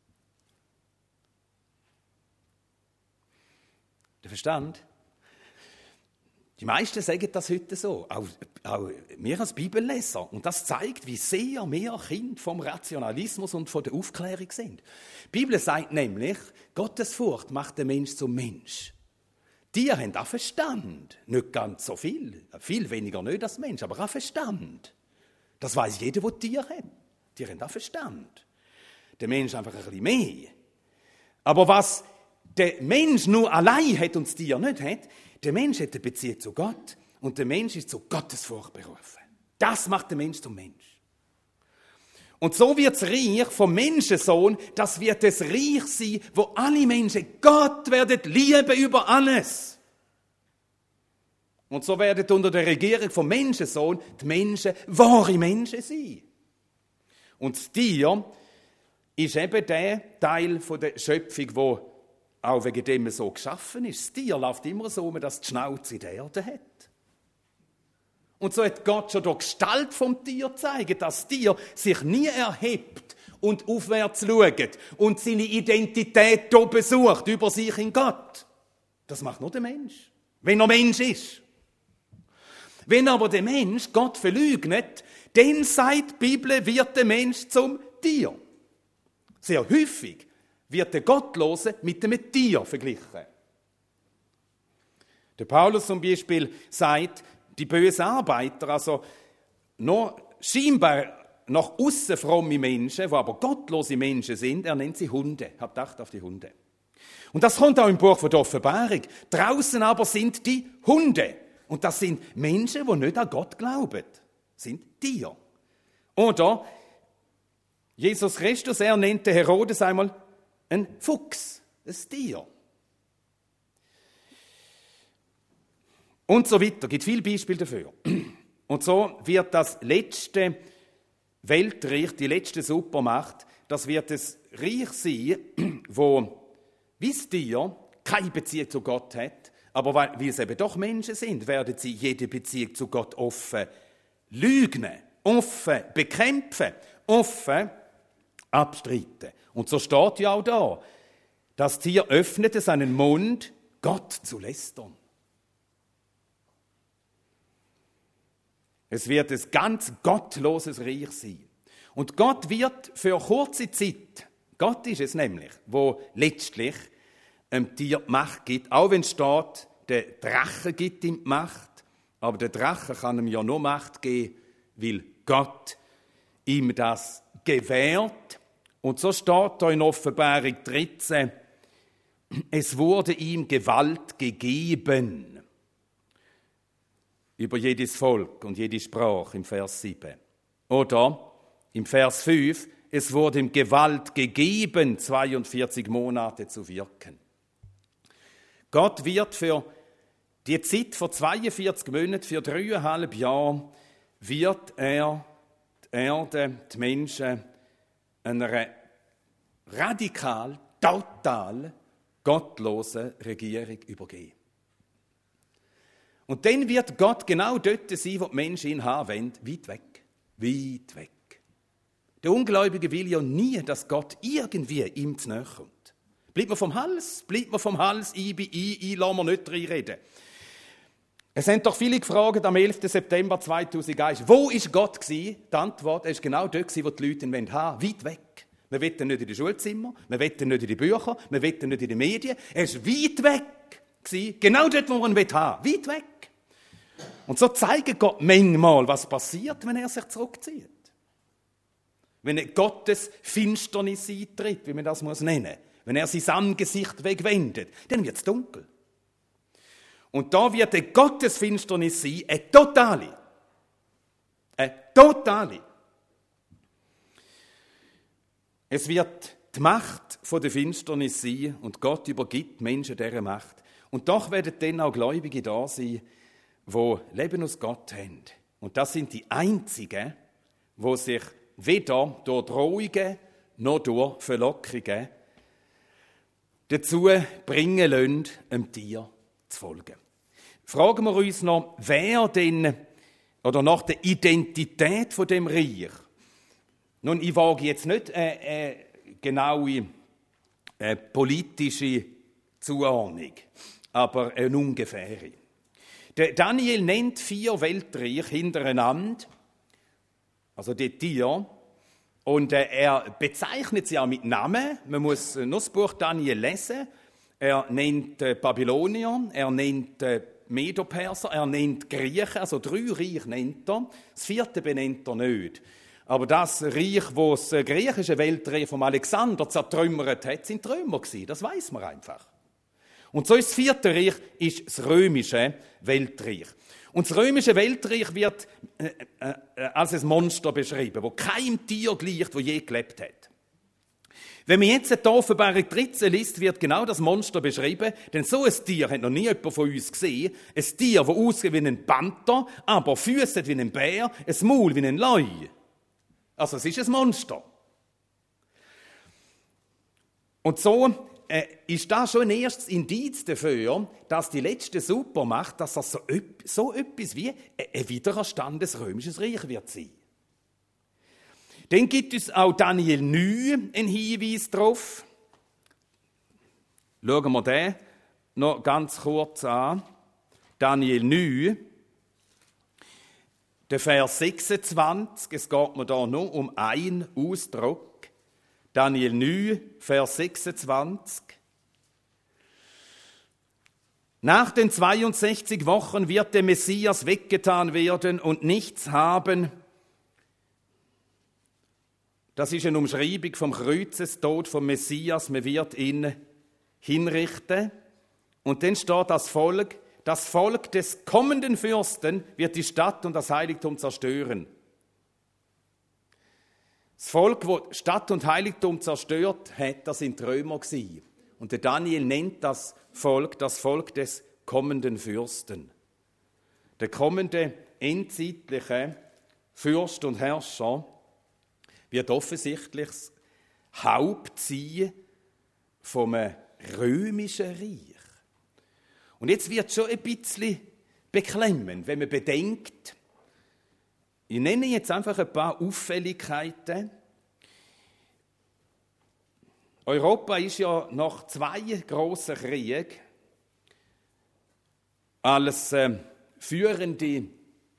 Der Verstand? Die meisten sagen das heute so, auch, auch wir als Bibelleser. Und das zeigt, wie sehr wir Kinder vom Rationalismus und von der Aufklärung sind. Die Bibel sagt nämlich, Gottesfurcht macht den Mensch zum Mensch. Tiere haben auch Verstand. Nicht ganz so viel, viel weniger nicht als Mensch, aber auch Verstand. Das weiß jeder, der Tiere hat. Tiere haben auch Verstand. Der Mensch einfach ein bisschen mehr. Aber was der Mensch nur allein hat und das Tier nicht hat, der Mensch hat eine Beziehung zu Gott und der Mensch ist zu Gottesfurcht berufen. Das macht den Mensch zum Mensch. Und so wird das Reich vom Menschensohn, das wird das Reich sein, wo alle Menschen Gott werden lieben über alles. Und so werden unter der Regierung vom Menschensohn die Menschen wahre Menschen sein. Und das Tier ist eben der Teil der Schöpfung, wo auch wegen dem so geschaffen ist. Das Tier läuft immer so, dass die Schnauze in der Erde hat. Und so hat Gott schon die Gestalt vom Tier gezeigt, dass das Tier sich nie erhebt und aufwärts schaut und seine Identität hier besucht, über sich in Gott. Das macht nur der Mensch, wenn er Mensch ist. Wenn aber der Mensch Gott verleugnet, dann sagt die Bibel, wird der Mensch zum Tier. Sehr häufig wird der Gottlose mit dem Tier verglichen. Der Paulus zum Beispiel sagt, die bösen Arbeiter, also noch scheinbar nach aussen fromme Menschen, die aber gottlose Menschen sind, er nennt sie Hunde. Habt Acht auf die Hunde. Und das kommt auch im Buch von der Offenbarung. Draußen aber sind die Hunde. Und das sind Menschen, die nicht an Gott glauben. Das sind Tiere. Oder Jesus Christus, er nannte Herodes einmal ein Fuchs, ein Tier. Und so weiter. Es gibt viele Beispiele dafür. Und so wird das letzte Weltreich, die letzte Supermacht, das wird das Reich sein, wo, wie das Tier, keine Beziehung zu Gott hat, aber weil, weil es eben doch Menschen sind, werden sie jede Beziehung zu Gott offen lügen, offen bekämpfen, offen abstreiten. Und so steht ja auch da, das Tier öffnete seinen Mund, Gott zu lästern. Es wird ein ganz gottloses Reich sein. Und Gott wird für kurze Zeit, Gott ist es nämlich, wo letztlich einem Tier Macht gibt, auch wenn es steht, der Drache gibt ihm die Macht, aber der Drache kann ihm ja nur Macht geben, weil Gott ihm das gewährt. Und so steht da in Offenbarung dreizehn, es wurde ihm Gewalt gegeben über jedes Volk und jede Sprache im Vers sieben. Oder im Vers fünf, es wurde ihm Gewalt gegeben, zweiundvierzig Monate zu wirken. Gott wird für die Zeit von zweiundvierzig Monaten, für dreieinhalb Jahre, wird er die Erde, die Menschen, einer radikal, total gottlosen Regierung übergeben. Und dann wird Gott genau dort sein, wo die Menschen ihn haben wollen, weit weg, weit weg. Der Ungläubige will ja nie, dass Gott irgendwie ihm zu nahe kommt. Bleibt man vom Hals, bleibt man vom Hals, ein bei ein, ein, lassen wir nicht reinreden. Es haben doch viele gefragt am elften September zweitausendeins, wo war Gott gewesen? Die Antwort, er war genau dort, wo die Leute ihn haben wollen, weit weg. Wir wollen nicht in die Schulzimmer, wir wollen nicht in die Bücher, wir wollen nicht in die Medien. Er war weit weg gewesen, genau dort, wo man ihn haben will, weit weg. Und so zeigt Gott manchmal, was passiert, wenn er sich zurückzieht. Wenn er Gottes Finsternis eintritt, wie man das muss nennen. Wenn er sein Angesicht wegwendet, dann wird es dunkel. Und da wird eine Gottesfinsternis sein, eine totale. Eine totale. Es wird die Macht von der Finsternis sein und Gott übergibt Menschen dieser Macht. Und doch werden dann auch Gläubige da sein, die Leben aus Gott haben. Und das sind die Einzigen, die sich weder durch Drohungen noch durch Verlockungen dazu bringen lassen, einem Tier zu folgen. Fragen wir uns noch, wer denn, oder nach der Identität von dem Reich. Nun, ich wage jetzt nicht eine, eine genaue eine politische Zuordnung, aber eine ungefähre. Der Daniel nennt vier Weltreiche hintereinander, also die Tiere, und äh, er bezeichnet sie auch mit Namen. Man muss äh, nur das Buch Daniel lesen. Er nennt äh, Babylonier, er nennt äh, Medo-Perser, er nennt Griechen, also drei Reiche nennt er. Das vierte benennt er nicht. Aber das Reich, das das griechische Weltreich von Alexander zertrümmert hat, sind die Römer gewesen. Das weiß man einfach. Und so ist das vierte Reich ist das römische Weltreich. Und das römische Weltreich wird äh, äh, als ein Monster beschrieben, wo keinem Tier gleicht, das je gelebt hat. Wenn man jetzt die Offenbarung dreizehn liest, wird genau das Monster beschrieben, denn so ein Tier hat noch nie jemand von uns gesehen. Ein Tier, das aussieht wie ein Panther, aber Füße wie ein Bär, ein Maul wie ein Leu. Also es ist ein Monster. Und so äh, ist das schon ein erstes Indiz dafür, dass die letzte Supermacht, dass das so, so etwas wie ein wiedererstandenes römisches Reich wird sein. Dann gibt es auch Daniel neun einen Hinweis darauf. Schauen wir den noch ganz kurz an. Daniel neun, der Vers sechsundzwanzig, es geht mir da nur um einen Ausdruck. Daniel neun, Vers sechsundzwanzig. Nach den zweiundsechzig Wochen wird der Messias weggetan werden und nichts haben. Das ist eine Umschreibung vom Kreuzestod vom Messias. Man wird ihn hinrichten. Und dann steht das Volk, das Volk des kommenden Fürsten wird die Stadt und das Heiligtum zerstören. Das Volk, das Stadt und Heiligtum zerstört hat, das sind die Römer gewesen. Und der Daniel nennt das Volk das Volk des kommenden Fürsten. Der kommende endzeitliche Fürst und Herrscher wird offensichtlich das Haupt sein vom römischen Reich. Und jetzt wird es schon ein bisschen beklemmend, wenn man bedenkt, ich nenne jetzt einfach ein paar Auffälligkeiten. Europa ist ja nach zwei grossen Kriegen als äh, führende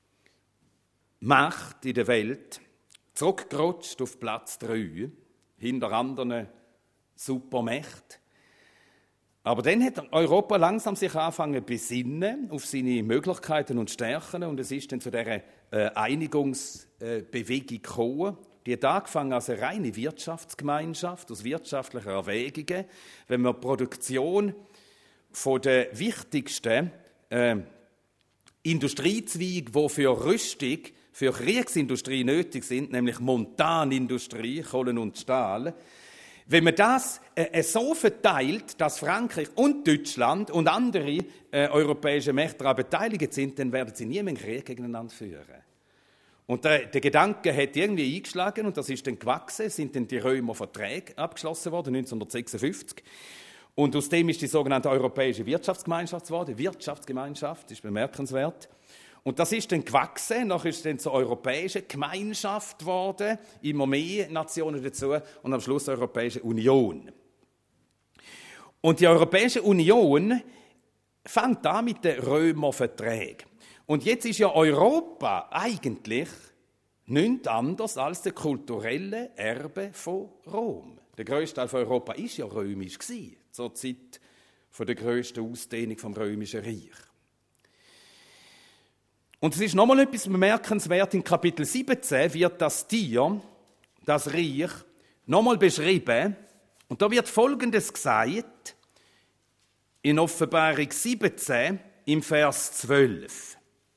Macht in der Welt zurückgerutscht auf Platz drei, hinter anderen Supermächten. Aber dann hat Europa langsam sich angefangen zu besinnen auf seine Möglichkeiten und Stärken und es ist dann zu dieser äh, Einigungsbewegung äh, gekommen. Die hat angefangen als eine reine Wirtschaftsgemeinschaft, aus wirtschaftlichen Erwägungen. Wenn man die Produktion von der wichtigsten äh, Industriezweige, die für Rüstung, für Kriegsindustrie nötig sind, nämlich Montanindustrie, Kohlen und Stahl, wenn man das äh, so verteilt, dass Frankreich und Deutschland und andere äh, europäische Mächte daran beteiligt sind, dann werden sie nie mehr einen Krieg gegeneinander führen. Und der, der Gedanke hat irgendwie eingeschlagen und das ist dann gewachsen, sind dann die Römer Verträge abgeschlossen worden, neunzehnhundertsechsundfünfzig. Und aus dem ist die sogenannte Europäische Wirtschaftsgemeinschaft geworden. Wirtschaftsgemeinschaft ist bemerkenswert. Und das ist dann gewachsen, nachher ist es dann zur Europäischen Gemeinschaft geworden, immer mehr Nationen dazu und am Schluss Europäische Union. Und die Europäische Union fängt an mit den Römerverträgen. Und jetzt ist ja Europa eigentlich nichts anderes als der kulturelle Erbe von Rom. Der grösste Teil von Europa war ja römisch gewesen, zur Zeit von der grössten Ausdehnung vom Römischen Reich. Und es ist nochmal etwas bemerkenswert, in Kapitel siebzehn wird das Tier, das Reich, nochmal beschrieben. Und da wird Folgendes gesagt, in Offenbarung siebzehn, im Vers zwölf.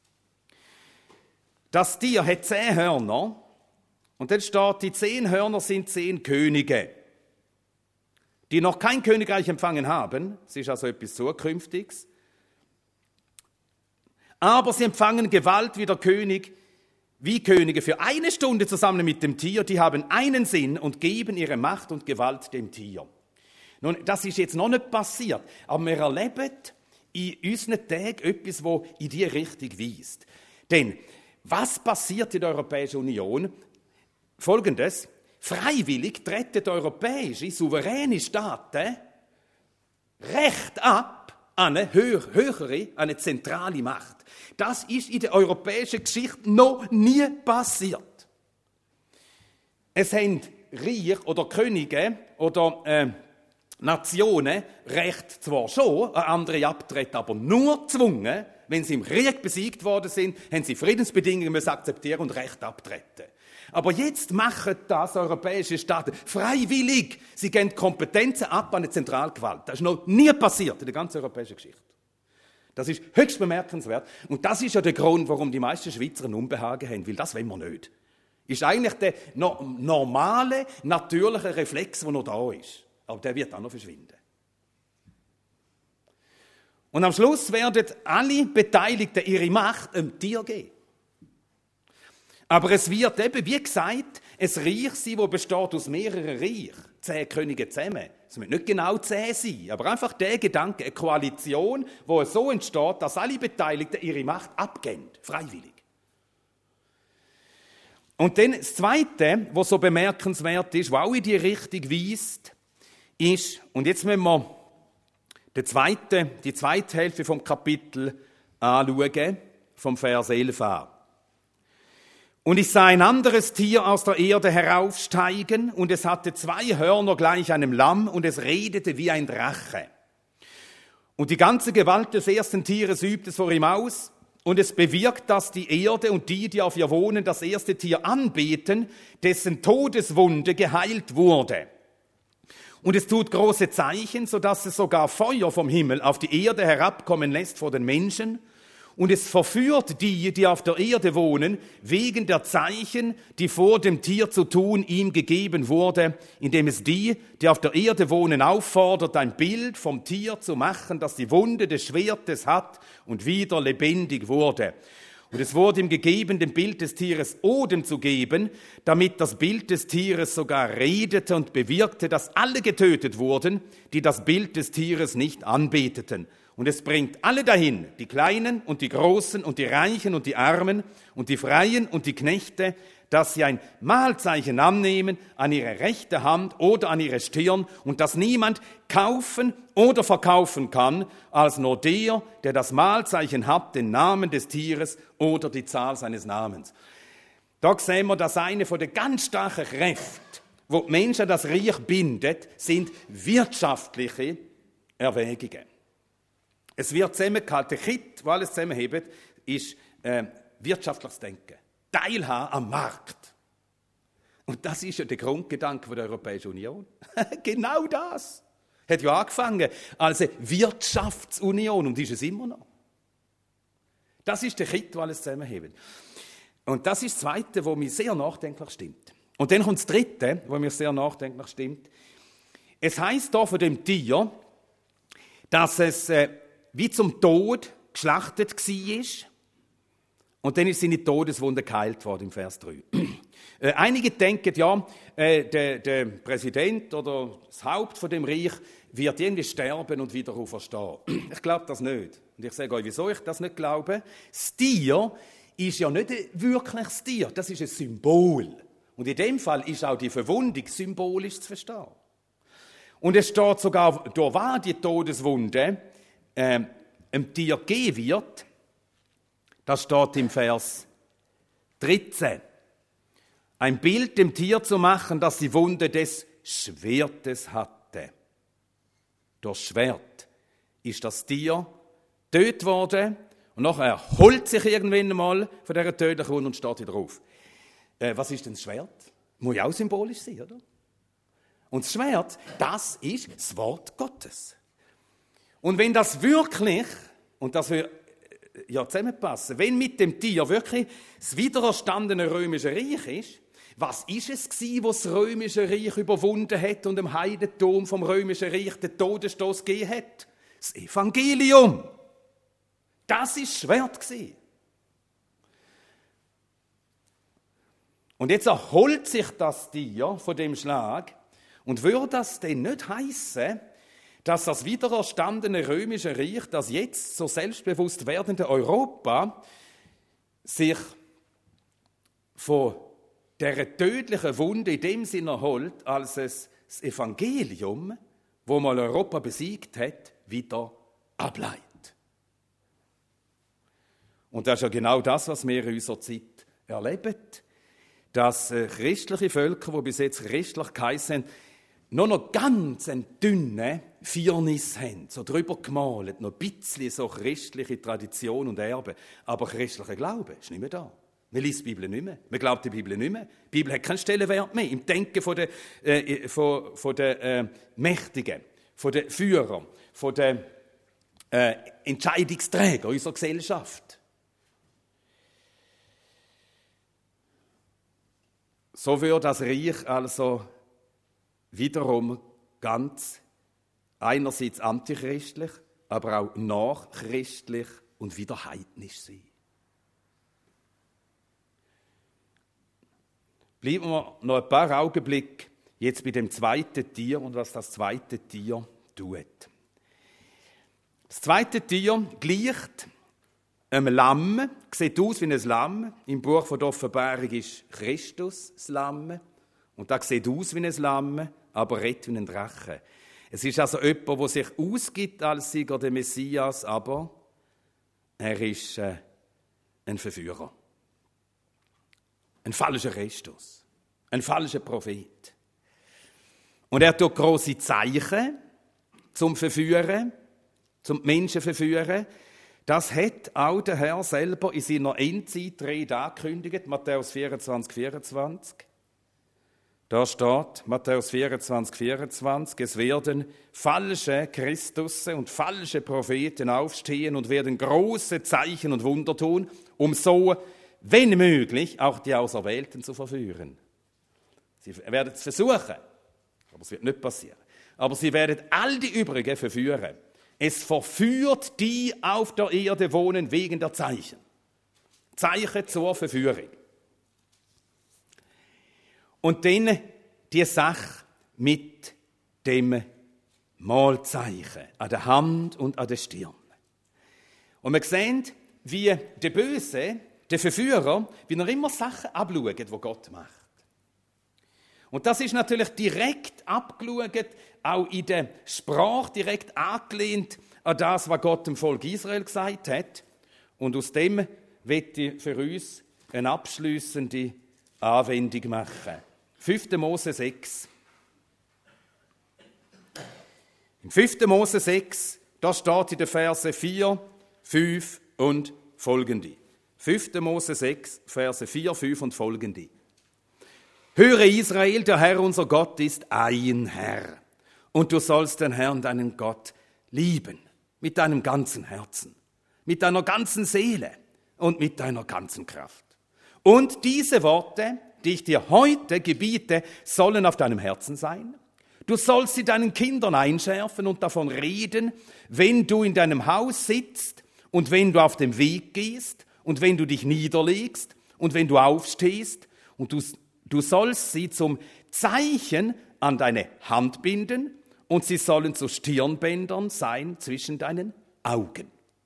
Das Tier hat zehn Hörner und dann steht, die zehn Hörner sind zehn Könige, die noch kein Königreich empfangen haben. Es ist also etwas Zukünftiges. Aber sie empfangen Gewalt wie der König, wie Könige für eine Stunde zusammen mit dem Tier. Die haben einen Sinn und geben ihre Macht und Gewalt dem Tier. Nun, das ist jetzt noch nicht passiert, aber wir erleben in unseren Tagen etwas, das in diese Richtung weist. Denn was passiert in der Europäischen Union? Folgendes: Freiwillig treten europäische, souveräne Staaten Recht ab an eine höhere, eine zentrale Macht. Das ist in der europäischen Geschichte noch nie passiert. Es haben Reich oder Könige oder äh, Nationen Recht zwar schon, an andere abtreten, aber nur gezwungen. Wenn sie im Krieg besiegt worden sind, haben sie Friedensbedingungen müssen akzeptieren und Recht abtreten. Aber jetzt machen das europäische Staaten freiwillig. Sie geben Kompetenzen ab an eine Zentralgewalt. Das ist noch nie passiert in der ganzen europäischen Geschichte. Das ist höchst bemerkenswert. Und das ist ja der Grund, warum die meisten Schweizer ein Unbehagen haben, weil das wollen wir nicht. Ist eigentlich der no- normale, natürliche Reflex, der noch da ist. Aber der wird auch noch verschwinden. Und am Schluss werden alle Beteiligten ihre Macht einem Tier geben. Aber es wird eben, wie gesagt, ein Reich sein, das besteht aus mehreren Reichen. Zehn Könige zusammen. Es wird nicht genau zehn sein, aber einfach der Gedanke, eine Koalition, wo so entsteht, dass alle Beteiligten ihre Macht abgeben, freiwillig. Und dann das Zweite, was so bemerkenswert ist, was auch in die Richtung weist, ist, und jetzt müssen wir die zweite, die zweite Hälfte vom Kapitel anschauen, vom Vers elf an. Und ich sah ein anderes Tier aus der Erde heraufsteigen, und es hatte zwei Hörner gleich einem Lamm, und es redete wie ein Drache. Und die ganze Gewalt des ersten Tieres übt es vor ihm aus, und es bewirkt, dass die Erde und die, die auf ihr wohnen, das erste Tier anbeten, dessen Todeswunde geheilt wurde. Und es tut große Zeichen, sodass es sogar Feuer vom Himmel auf die Erde herabkommen lässt vor den Menschen. Und es verführt die, die auf der Erde wohnen, wegen der Zeichen, die vor dem Tier zu tun ihm gegeben wurde, indem es die, die auf der Erde wohnen, auffordert, ein Bild vom Tier zu machen, das die Wunde des Schwertes hat und wieder lebendig wurde. Und es wurde ihm gegeben, dem Bild des Tieres Odem zu geben, damit das Bild des Tieres sogar redete und bewirkte, dass alle getötet wurden, die das Bild des Tieres nicht anbeteten. Und es bringt alle dahin, die Kleinen und die Großen und die Reichen und die Armen und die Freien und die Knechte, dass sie ein Mahlzeichen annehmen an ihre rechte Hand oder an ihre Stirn und dass niemand kaufen oder verkaufen kann, als nur der, der das Mahlzeichen hat, den Namen des Tieres oder die Zahl seines Namens. Da sehen wir, dass eine von den ganz starken Kräften, wo die Menschen das Reich bindet, sind wirtschaftliche Erwägungen. Es wird zusammengehalten, der Kitt, der alles zusammenhebt, ist äh, wirtschaftliches Denken. Teilhaben am Markt. Und das ist ja der Grundgedanke der Europäischen Union. Genau das. Hat ja angefangen als eine Wirtschaftsunion und ist es immer noch. Das ist der Kitt, der alles zusammenhebt. Und das ist das Zweite, was mir sehr nachdenklich stimmt. Und dann kommt das Dritte, was mir sehr nachdenklich stimmt. Es heisst hier von dem Tier, dass es äh, wie zum Tod geschlachtet war. Und dann ist seine Todeswunde geheilt worden im Vers drei. äh, einige denken, ja, äh, der, der Präsident oder das Haupt von dem Reich wird irgendwie sterben und wieder auferstehen. Ich glaube das nicht. Und ich sage euch, wieso ich das nicht glaube. Das Tier ist ja nicht ein wirkliches Tier, das ist ein Symbol. Und in dem Fall ist auch die Verwundung symbolisch zu verstehen. Und es steht sogar, da war die Todeswunde äh, einem Tier gegeben wird. Das steht im Vers dreizehn. Ein Bild dem Tier zu machen, das die Wunde des Schwertes hatte. Durch Schwert ist das Tier getötet worden und nachher holt sich irgendwann mal von dieser tödlichen Wunde und steht wieder auf. Äh, was ist denn das Schwert? Muss ja auch symbolisch sein, oder? Und das Schwert, das ist das Wort Gottes. Und wenn das wirklich, und das wird ja zusammenpassen, wenn mit dem Tier wirklich das wiedererstandene römische Reich ist, was ist es gewesen, was das römische Reich überwunden hat und dem Heidentum vom römischen Reich den Todesstoß gegeben hat? Das Evangelium. Das ist das Schwert gewesen. Und jetzt erholt sich das Tier von dem Schlag und würde das denn nicht heissen, dass das wiedererstandene römische Reich, das jetzt so selbstbewusst werdende Europa, sich von dieser tödlichen Wunde in dem Sinne erholt, als es das Evangelium, wo mal Europa besiegt hat, wieder ableitet. Und das ist ja genau das, was wir in unserer Zeit erleben, dass äh, christliche Völker, die bis jetzt christlich geheissen haben, nur noch ganz einen dünnen Firnis haben, so drüber gemalt, noch ein bisschen so christliche Tradition und Erbe. Aber christlicher Glaube ist nicht mehr da. Man liest die Bibel nicht mehr. Man glaubt die Bibel nicht mehr. Die Bibel hat keinen Stellenwert mehr im Denken von der, äh, von, von der äh, Mächtigen, von den Führern, von den äh, Entscheidungsträgern unserer Gesellschaft. So wird das Reich also wiederum ganz einerseits antichristlich, aber auch nachchristlich und wieder heidnisch sein. Bleiben wir noch ein paar Augenblicke jetzt bei dem zweiten Tier und was das zweite Tier tut. Das zweite Tier gleicht einem Lamm, sieht aus wie ein Lamm. Im Buch von der Offenbarung ist Christus das Lamm. Und das sieht aus wie ein Lamm, aber redet wie ein Drache. Es ist also jemand, der sich ausgibt als Sieger der Messias, aber er ist äh, ein Verführer. Ein falscher Christus. Ein falscher Prophet. Und er tut grosse Zeichen zum Verführen, zum Menschen verführen. Das hat auch der Herr selber in seiner Endzeitrede angekündigt, Matthäus vierundzwanzig, vierundzwanzig. Da steht, Matthäus vierundzwanzig, vierundzwanzig, es werden falsche Christusse und falsche Propheten aufstehen und werden große Zeichen und Wunder tun, um so, wenn möglich, auch die Auserwählten zu verführen. Sie werden es versuchen, aber es wird nicht passieren. Aber sie werden all die übrigen verführen. Es verführt die auf der Erde wohnen wegen der Zeichen. Zeichen zur Verführung. Und dann die Sache mit dem Mahlzeichen an der Hand und an der Stirn. Und wir sehen, wie der Böse, der Verführer, wie er immer Sachen abschaut, die Gott macht. Und das ist natürlich direkt abgeschaut, auch in der Sprache direkt angelehnt an das, was Gott dem Volk Israel gesagt hat. Und aus dem möchte ich für uns eine abschliessende Anwendung machen. fünfter Mose sechs. Im fünften Mose sechs, da steht in den Verse vier, fünf und folgende. fünfter Mose sechs, Verse vier, fünf und folgende. Höre Israel, der Herr unser Gott ist ein Herr. Und du sollst den Herrn, deinen Gott, lieben. Mit deinem ganzen Herzen, mit deiner ganzen Seele und mit deiner ganzen Kraft. Und diese Worte, die ich dir heute gebiete, sollen auf deinem Herzen sein. Du sollst sie deinen Kindern einschärfen und davon reden, wenn du in deinem Haus sitzt und wenn du auf dem Weg gehst und wenn du dich niederlegst und wenn du aufstehst. Und du, du sollst sie zum Zeichen an deine Hand binden und sie sollen zu Stirnbändern sein zwischen deinen Augen.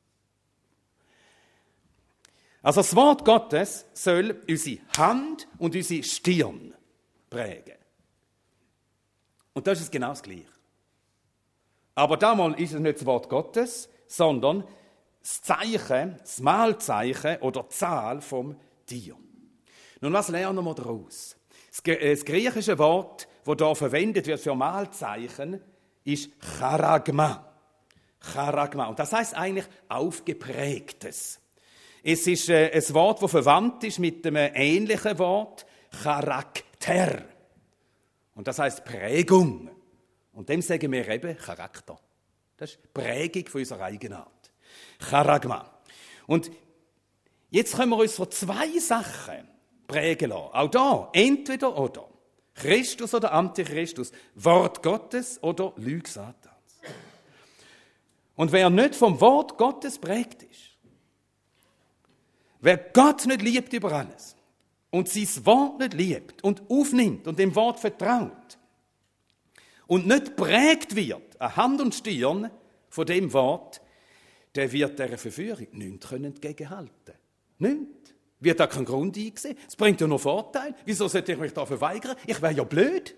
Also das Wort Gottes soll unsere Hand und unsere Stirn prägen. Und das ist genau das Gleiche. Aber damals ist es nicht das Wort Gottes, sondern das Zeichen, das Mahlzeichen oder die Zahl vom Tier. Nun, was lernen wir daraus? Das griechische Wort, das hier verwendet wird für Mahlzeichen, ist Charagma. Charagma. Und das heißt eigentlich aufgeprägtes. Es ist äh, ein Wort, das verwandt ist mit einem ähnlichen Wort, Charakter. Und das heißt Prägung. Und dem sagen wir eben Charakter. Das ist Prägung von unserer Eigenart. Charagma. Und jetzt können wir uns von zwei Sachen prägen lassen. Auch da, entweder oder. Christus oder Antichristus, Wort Gottes oder Lüge Satans. Und wer nicht vom Wort Gottes prägt ist, wer Gott nicht liebt über alles und sein Wort nicht liebt und aufnimmt und dem Wort vertraut und nicht prägt wird, an Hand und Stirn von dem Wort, der wird dieser Verführung nichts entgegenhalten können. Nichts. Wird da kein Grund eingesehen? Es bringt ja nur Vorteil. Wieso sollte ich mich da verweigern? Ich wäre ja blöd.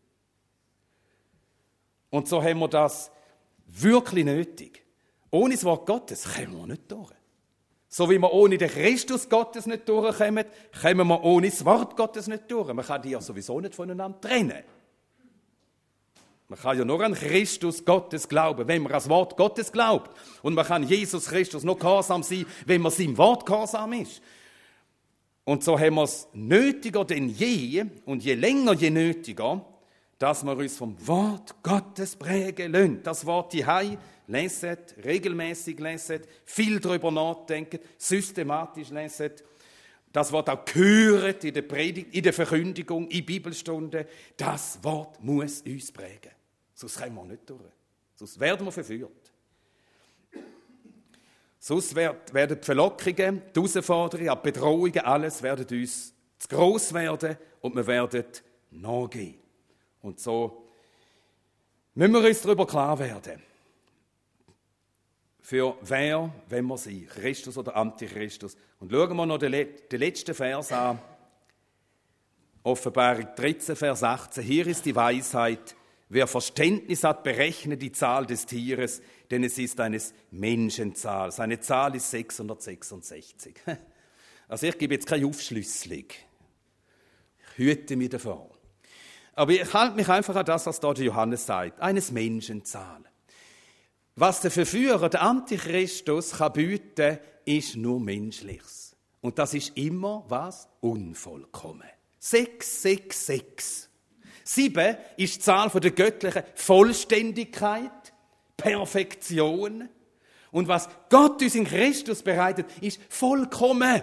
Und so haben wir das wirklich nötig. Ohne das Wort Gottes kommen wir nicht durch. So wie wir ohne den Christus Gottes nicht durchkommen, kommen wir ohne das Wort Gottes nicht durch. Man kann die ja sowieso nicht voneinander trennen. Man kann ja nur an Christus Gottes glauben, wenn man an das Wort Gottes glaubt. Und man kann Jesus Christus nur gehorsam sein, wenn man seinem Wort gehorsam ist. Und so haben wir es nötiger denn je, und je länger, je nötiger, dass wir uns vom Wort Gottes prägen lassen. Das Wort die Hei lesen, regelmäßig lesen, viel darüber nachdenken, systematisch lesen. Das Wort auch hören in der Predigt, in der Verkündigung, in Bibelstunden. Das Wort muss uns prägen. Sonst kommen wir nicht durch. Sonst werden wir verführt. Sonst werden die Verlockungen, die Herausforderungen, die Bedrohungen, alles werden uns zu gross werden und wir werden nachgehen. Und so müssen wir uns darüber klar werden, für wer wollen wir sein, Christus oder Antichristus. Und schauen wir noch den letzten Vers an, Offenbarung dreizehn, Vers achtzehn. Hier ist die Weisheit, wer Verständnis hat, berechne die Zahl des Tieres, denn es ist eines Menschenzahl. Seine Zahl ist sechshundertsechsundsechzig. Also ich gebe jetzt keine Aufschlüsselung. Ich hüte mich davon. Aber ich halte mich einfach an das, was da der Johannes sagt. Eines Menschenzahl. Was der Verführer, der Antichristus, kann bieten, ist nur Menschliches. Und das ist immer was? Unvollkommen. Sechs, sechs, sechs. Sieben ist die Zahl der göttlichen Vollständigkeit, Perfektion. Und was Gott uns in Christus bereitet, ist vollkommen.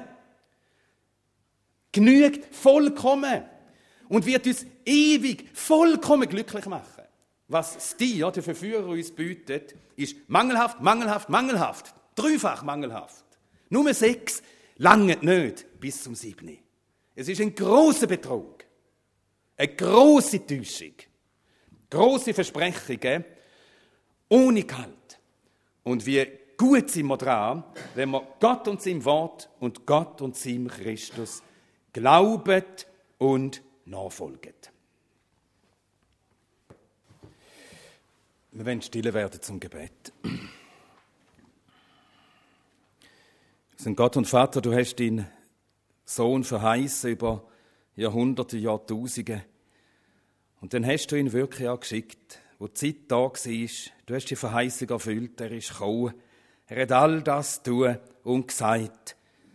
Genügt vollkommen. Und wird uns ewig vollkommen glücklich machen. Was das Tier, der Verführer, uns bietet, ist mangelhaft, mangelhaft, mangelhaft. Dreifach mangelhaft. Nur sechs lange nicht bis zum siebten. Es ist ein grosser Betrug. Eine grosse Täuschung. Grosse Versprechungen. Ohne Gehalt. Und wie gut sind wir dran, wenn wir Gott und seinem Wort und Gott und seinem Christus glauben und nachfolgen. Wir wollen stille werden zum Gebet. Sein Gott und Vater, du hast deinen Sohn verheißen über Jahrhunderte, Jahrtausende. Und dann hast du ihn wirklich auch geschickt, wo die Zeit da war, du hast die Verheißung erfüllt, er ist gekommen. Er hat all das getan und gesagt,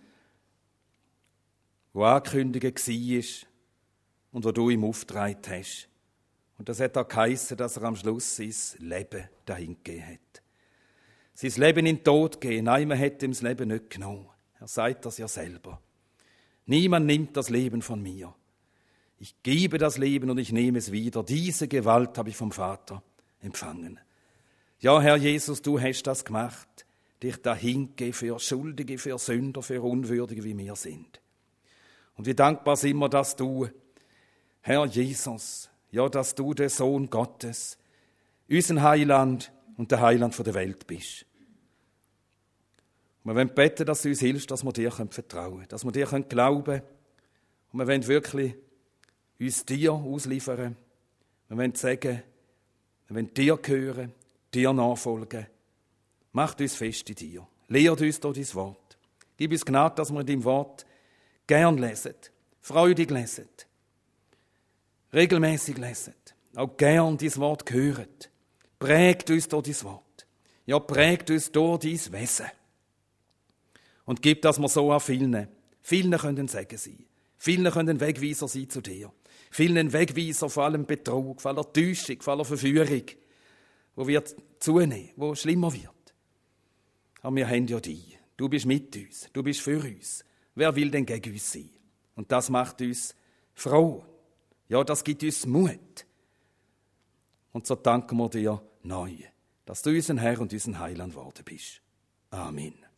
was angekündigt war und was du ihm aufgetragen hast. Und das hat auch geheissen, dass er am Schluss sein Leben dahingegeben hat. Sein Leben in den Tod gegeben. Nein, man hat ihm das Leben nicht genommen. Er sagt das ja selber. Niemand nimmt das Leben von mir. Ich gebe das Leben und ich nehme es wieder. Diese Gewalt habe ich vom Vater empfangen. Ja, Herr Jesus, du hast das gemacht. Dich dahingegeben für Schuldige, für Sünder, für Unwürdige, wie wir sind. Und wie dankbar sind wir, dass du, Herr Jesus, ja, dass du der Sohn Gottes, unser Heiland und der Heiland der Welt bist. Und wir wollen beten, dass du uns hilfst, dass wir dir vertrauen können, dass wir dir glauben können. Und wir wollen wirklich uns dir ausliefern. Wir wollen sagen, wir wollen dir gehören, dir nachfolgen. Mach uns fest in dir. Lehrt uns durch dein Wort. Gib uns Gnade, dass wir in deinem Wort gern lesen, freudig lesen, regelmäßig lesen, auch gern dein Wort hören. Prägt uns durch dein Wort. Ja, prägt uns durch dein Wesen. Und gib, dass wir so an vielen, vielen können Segen sein. Vielen können Wegweiser sein zu dir. Vielen Wegweiser vor allem Betrug, vor aller Täuschung, vor aller Verführung, wo wird zunehmen, wo schlimmer wird. Aber wir haben ja dich. Du bist mit uns. Du bist für uns. Wer will denn gegen uns sein? Und das macht uns froh. Ja, das gibt uns Mut. Und so danken wir dir neu, dass du unser Herr und unser Heiland geworden bist. Amen.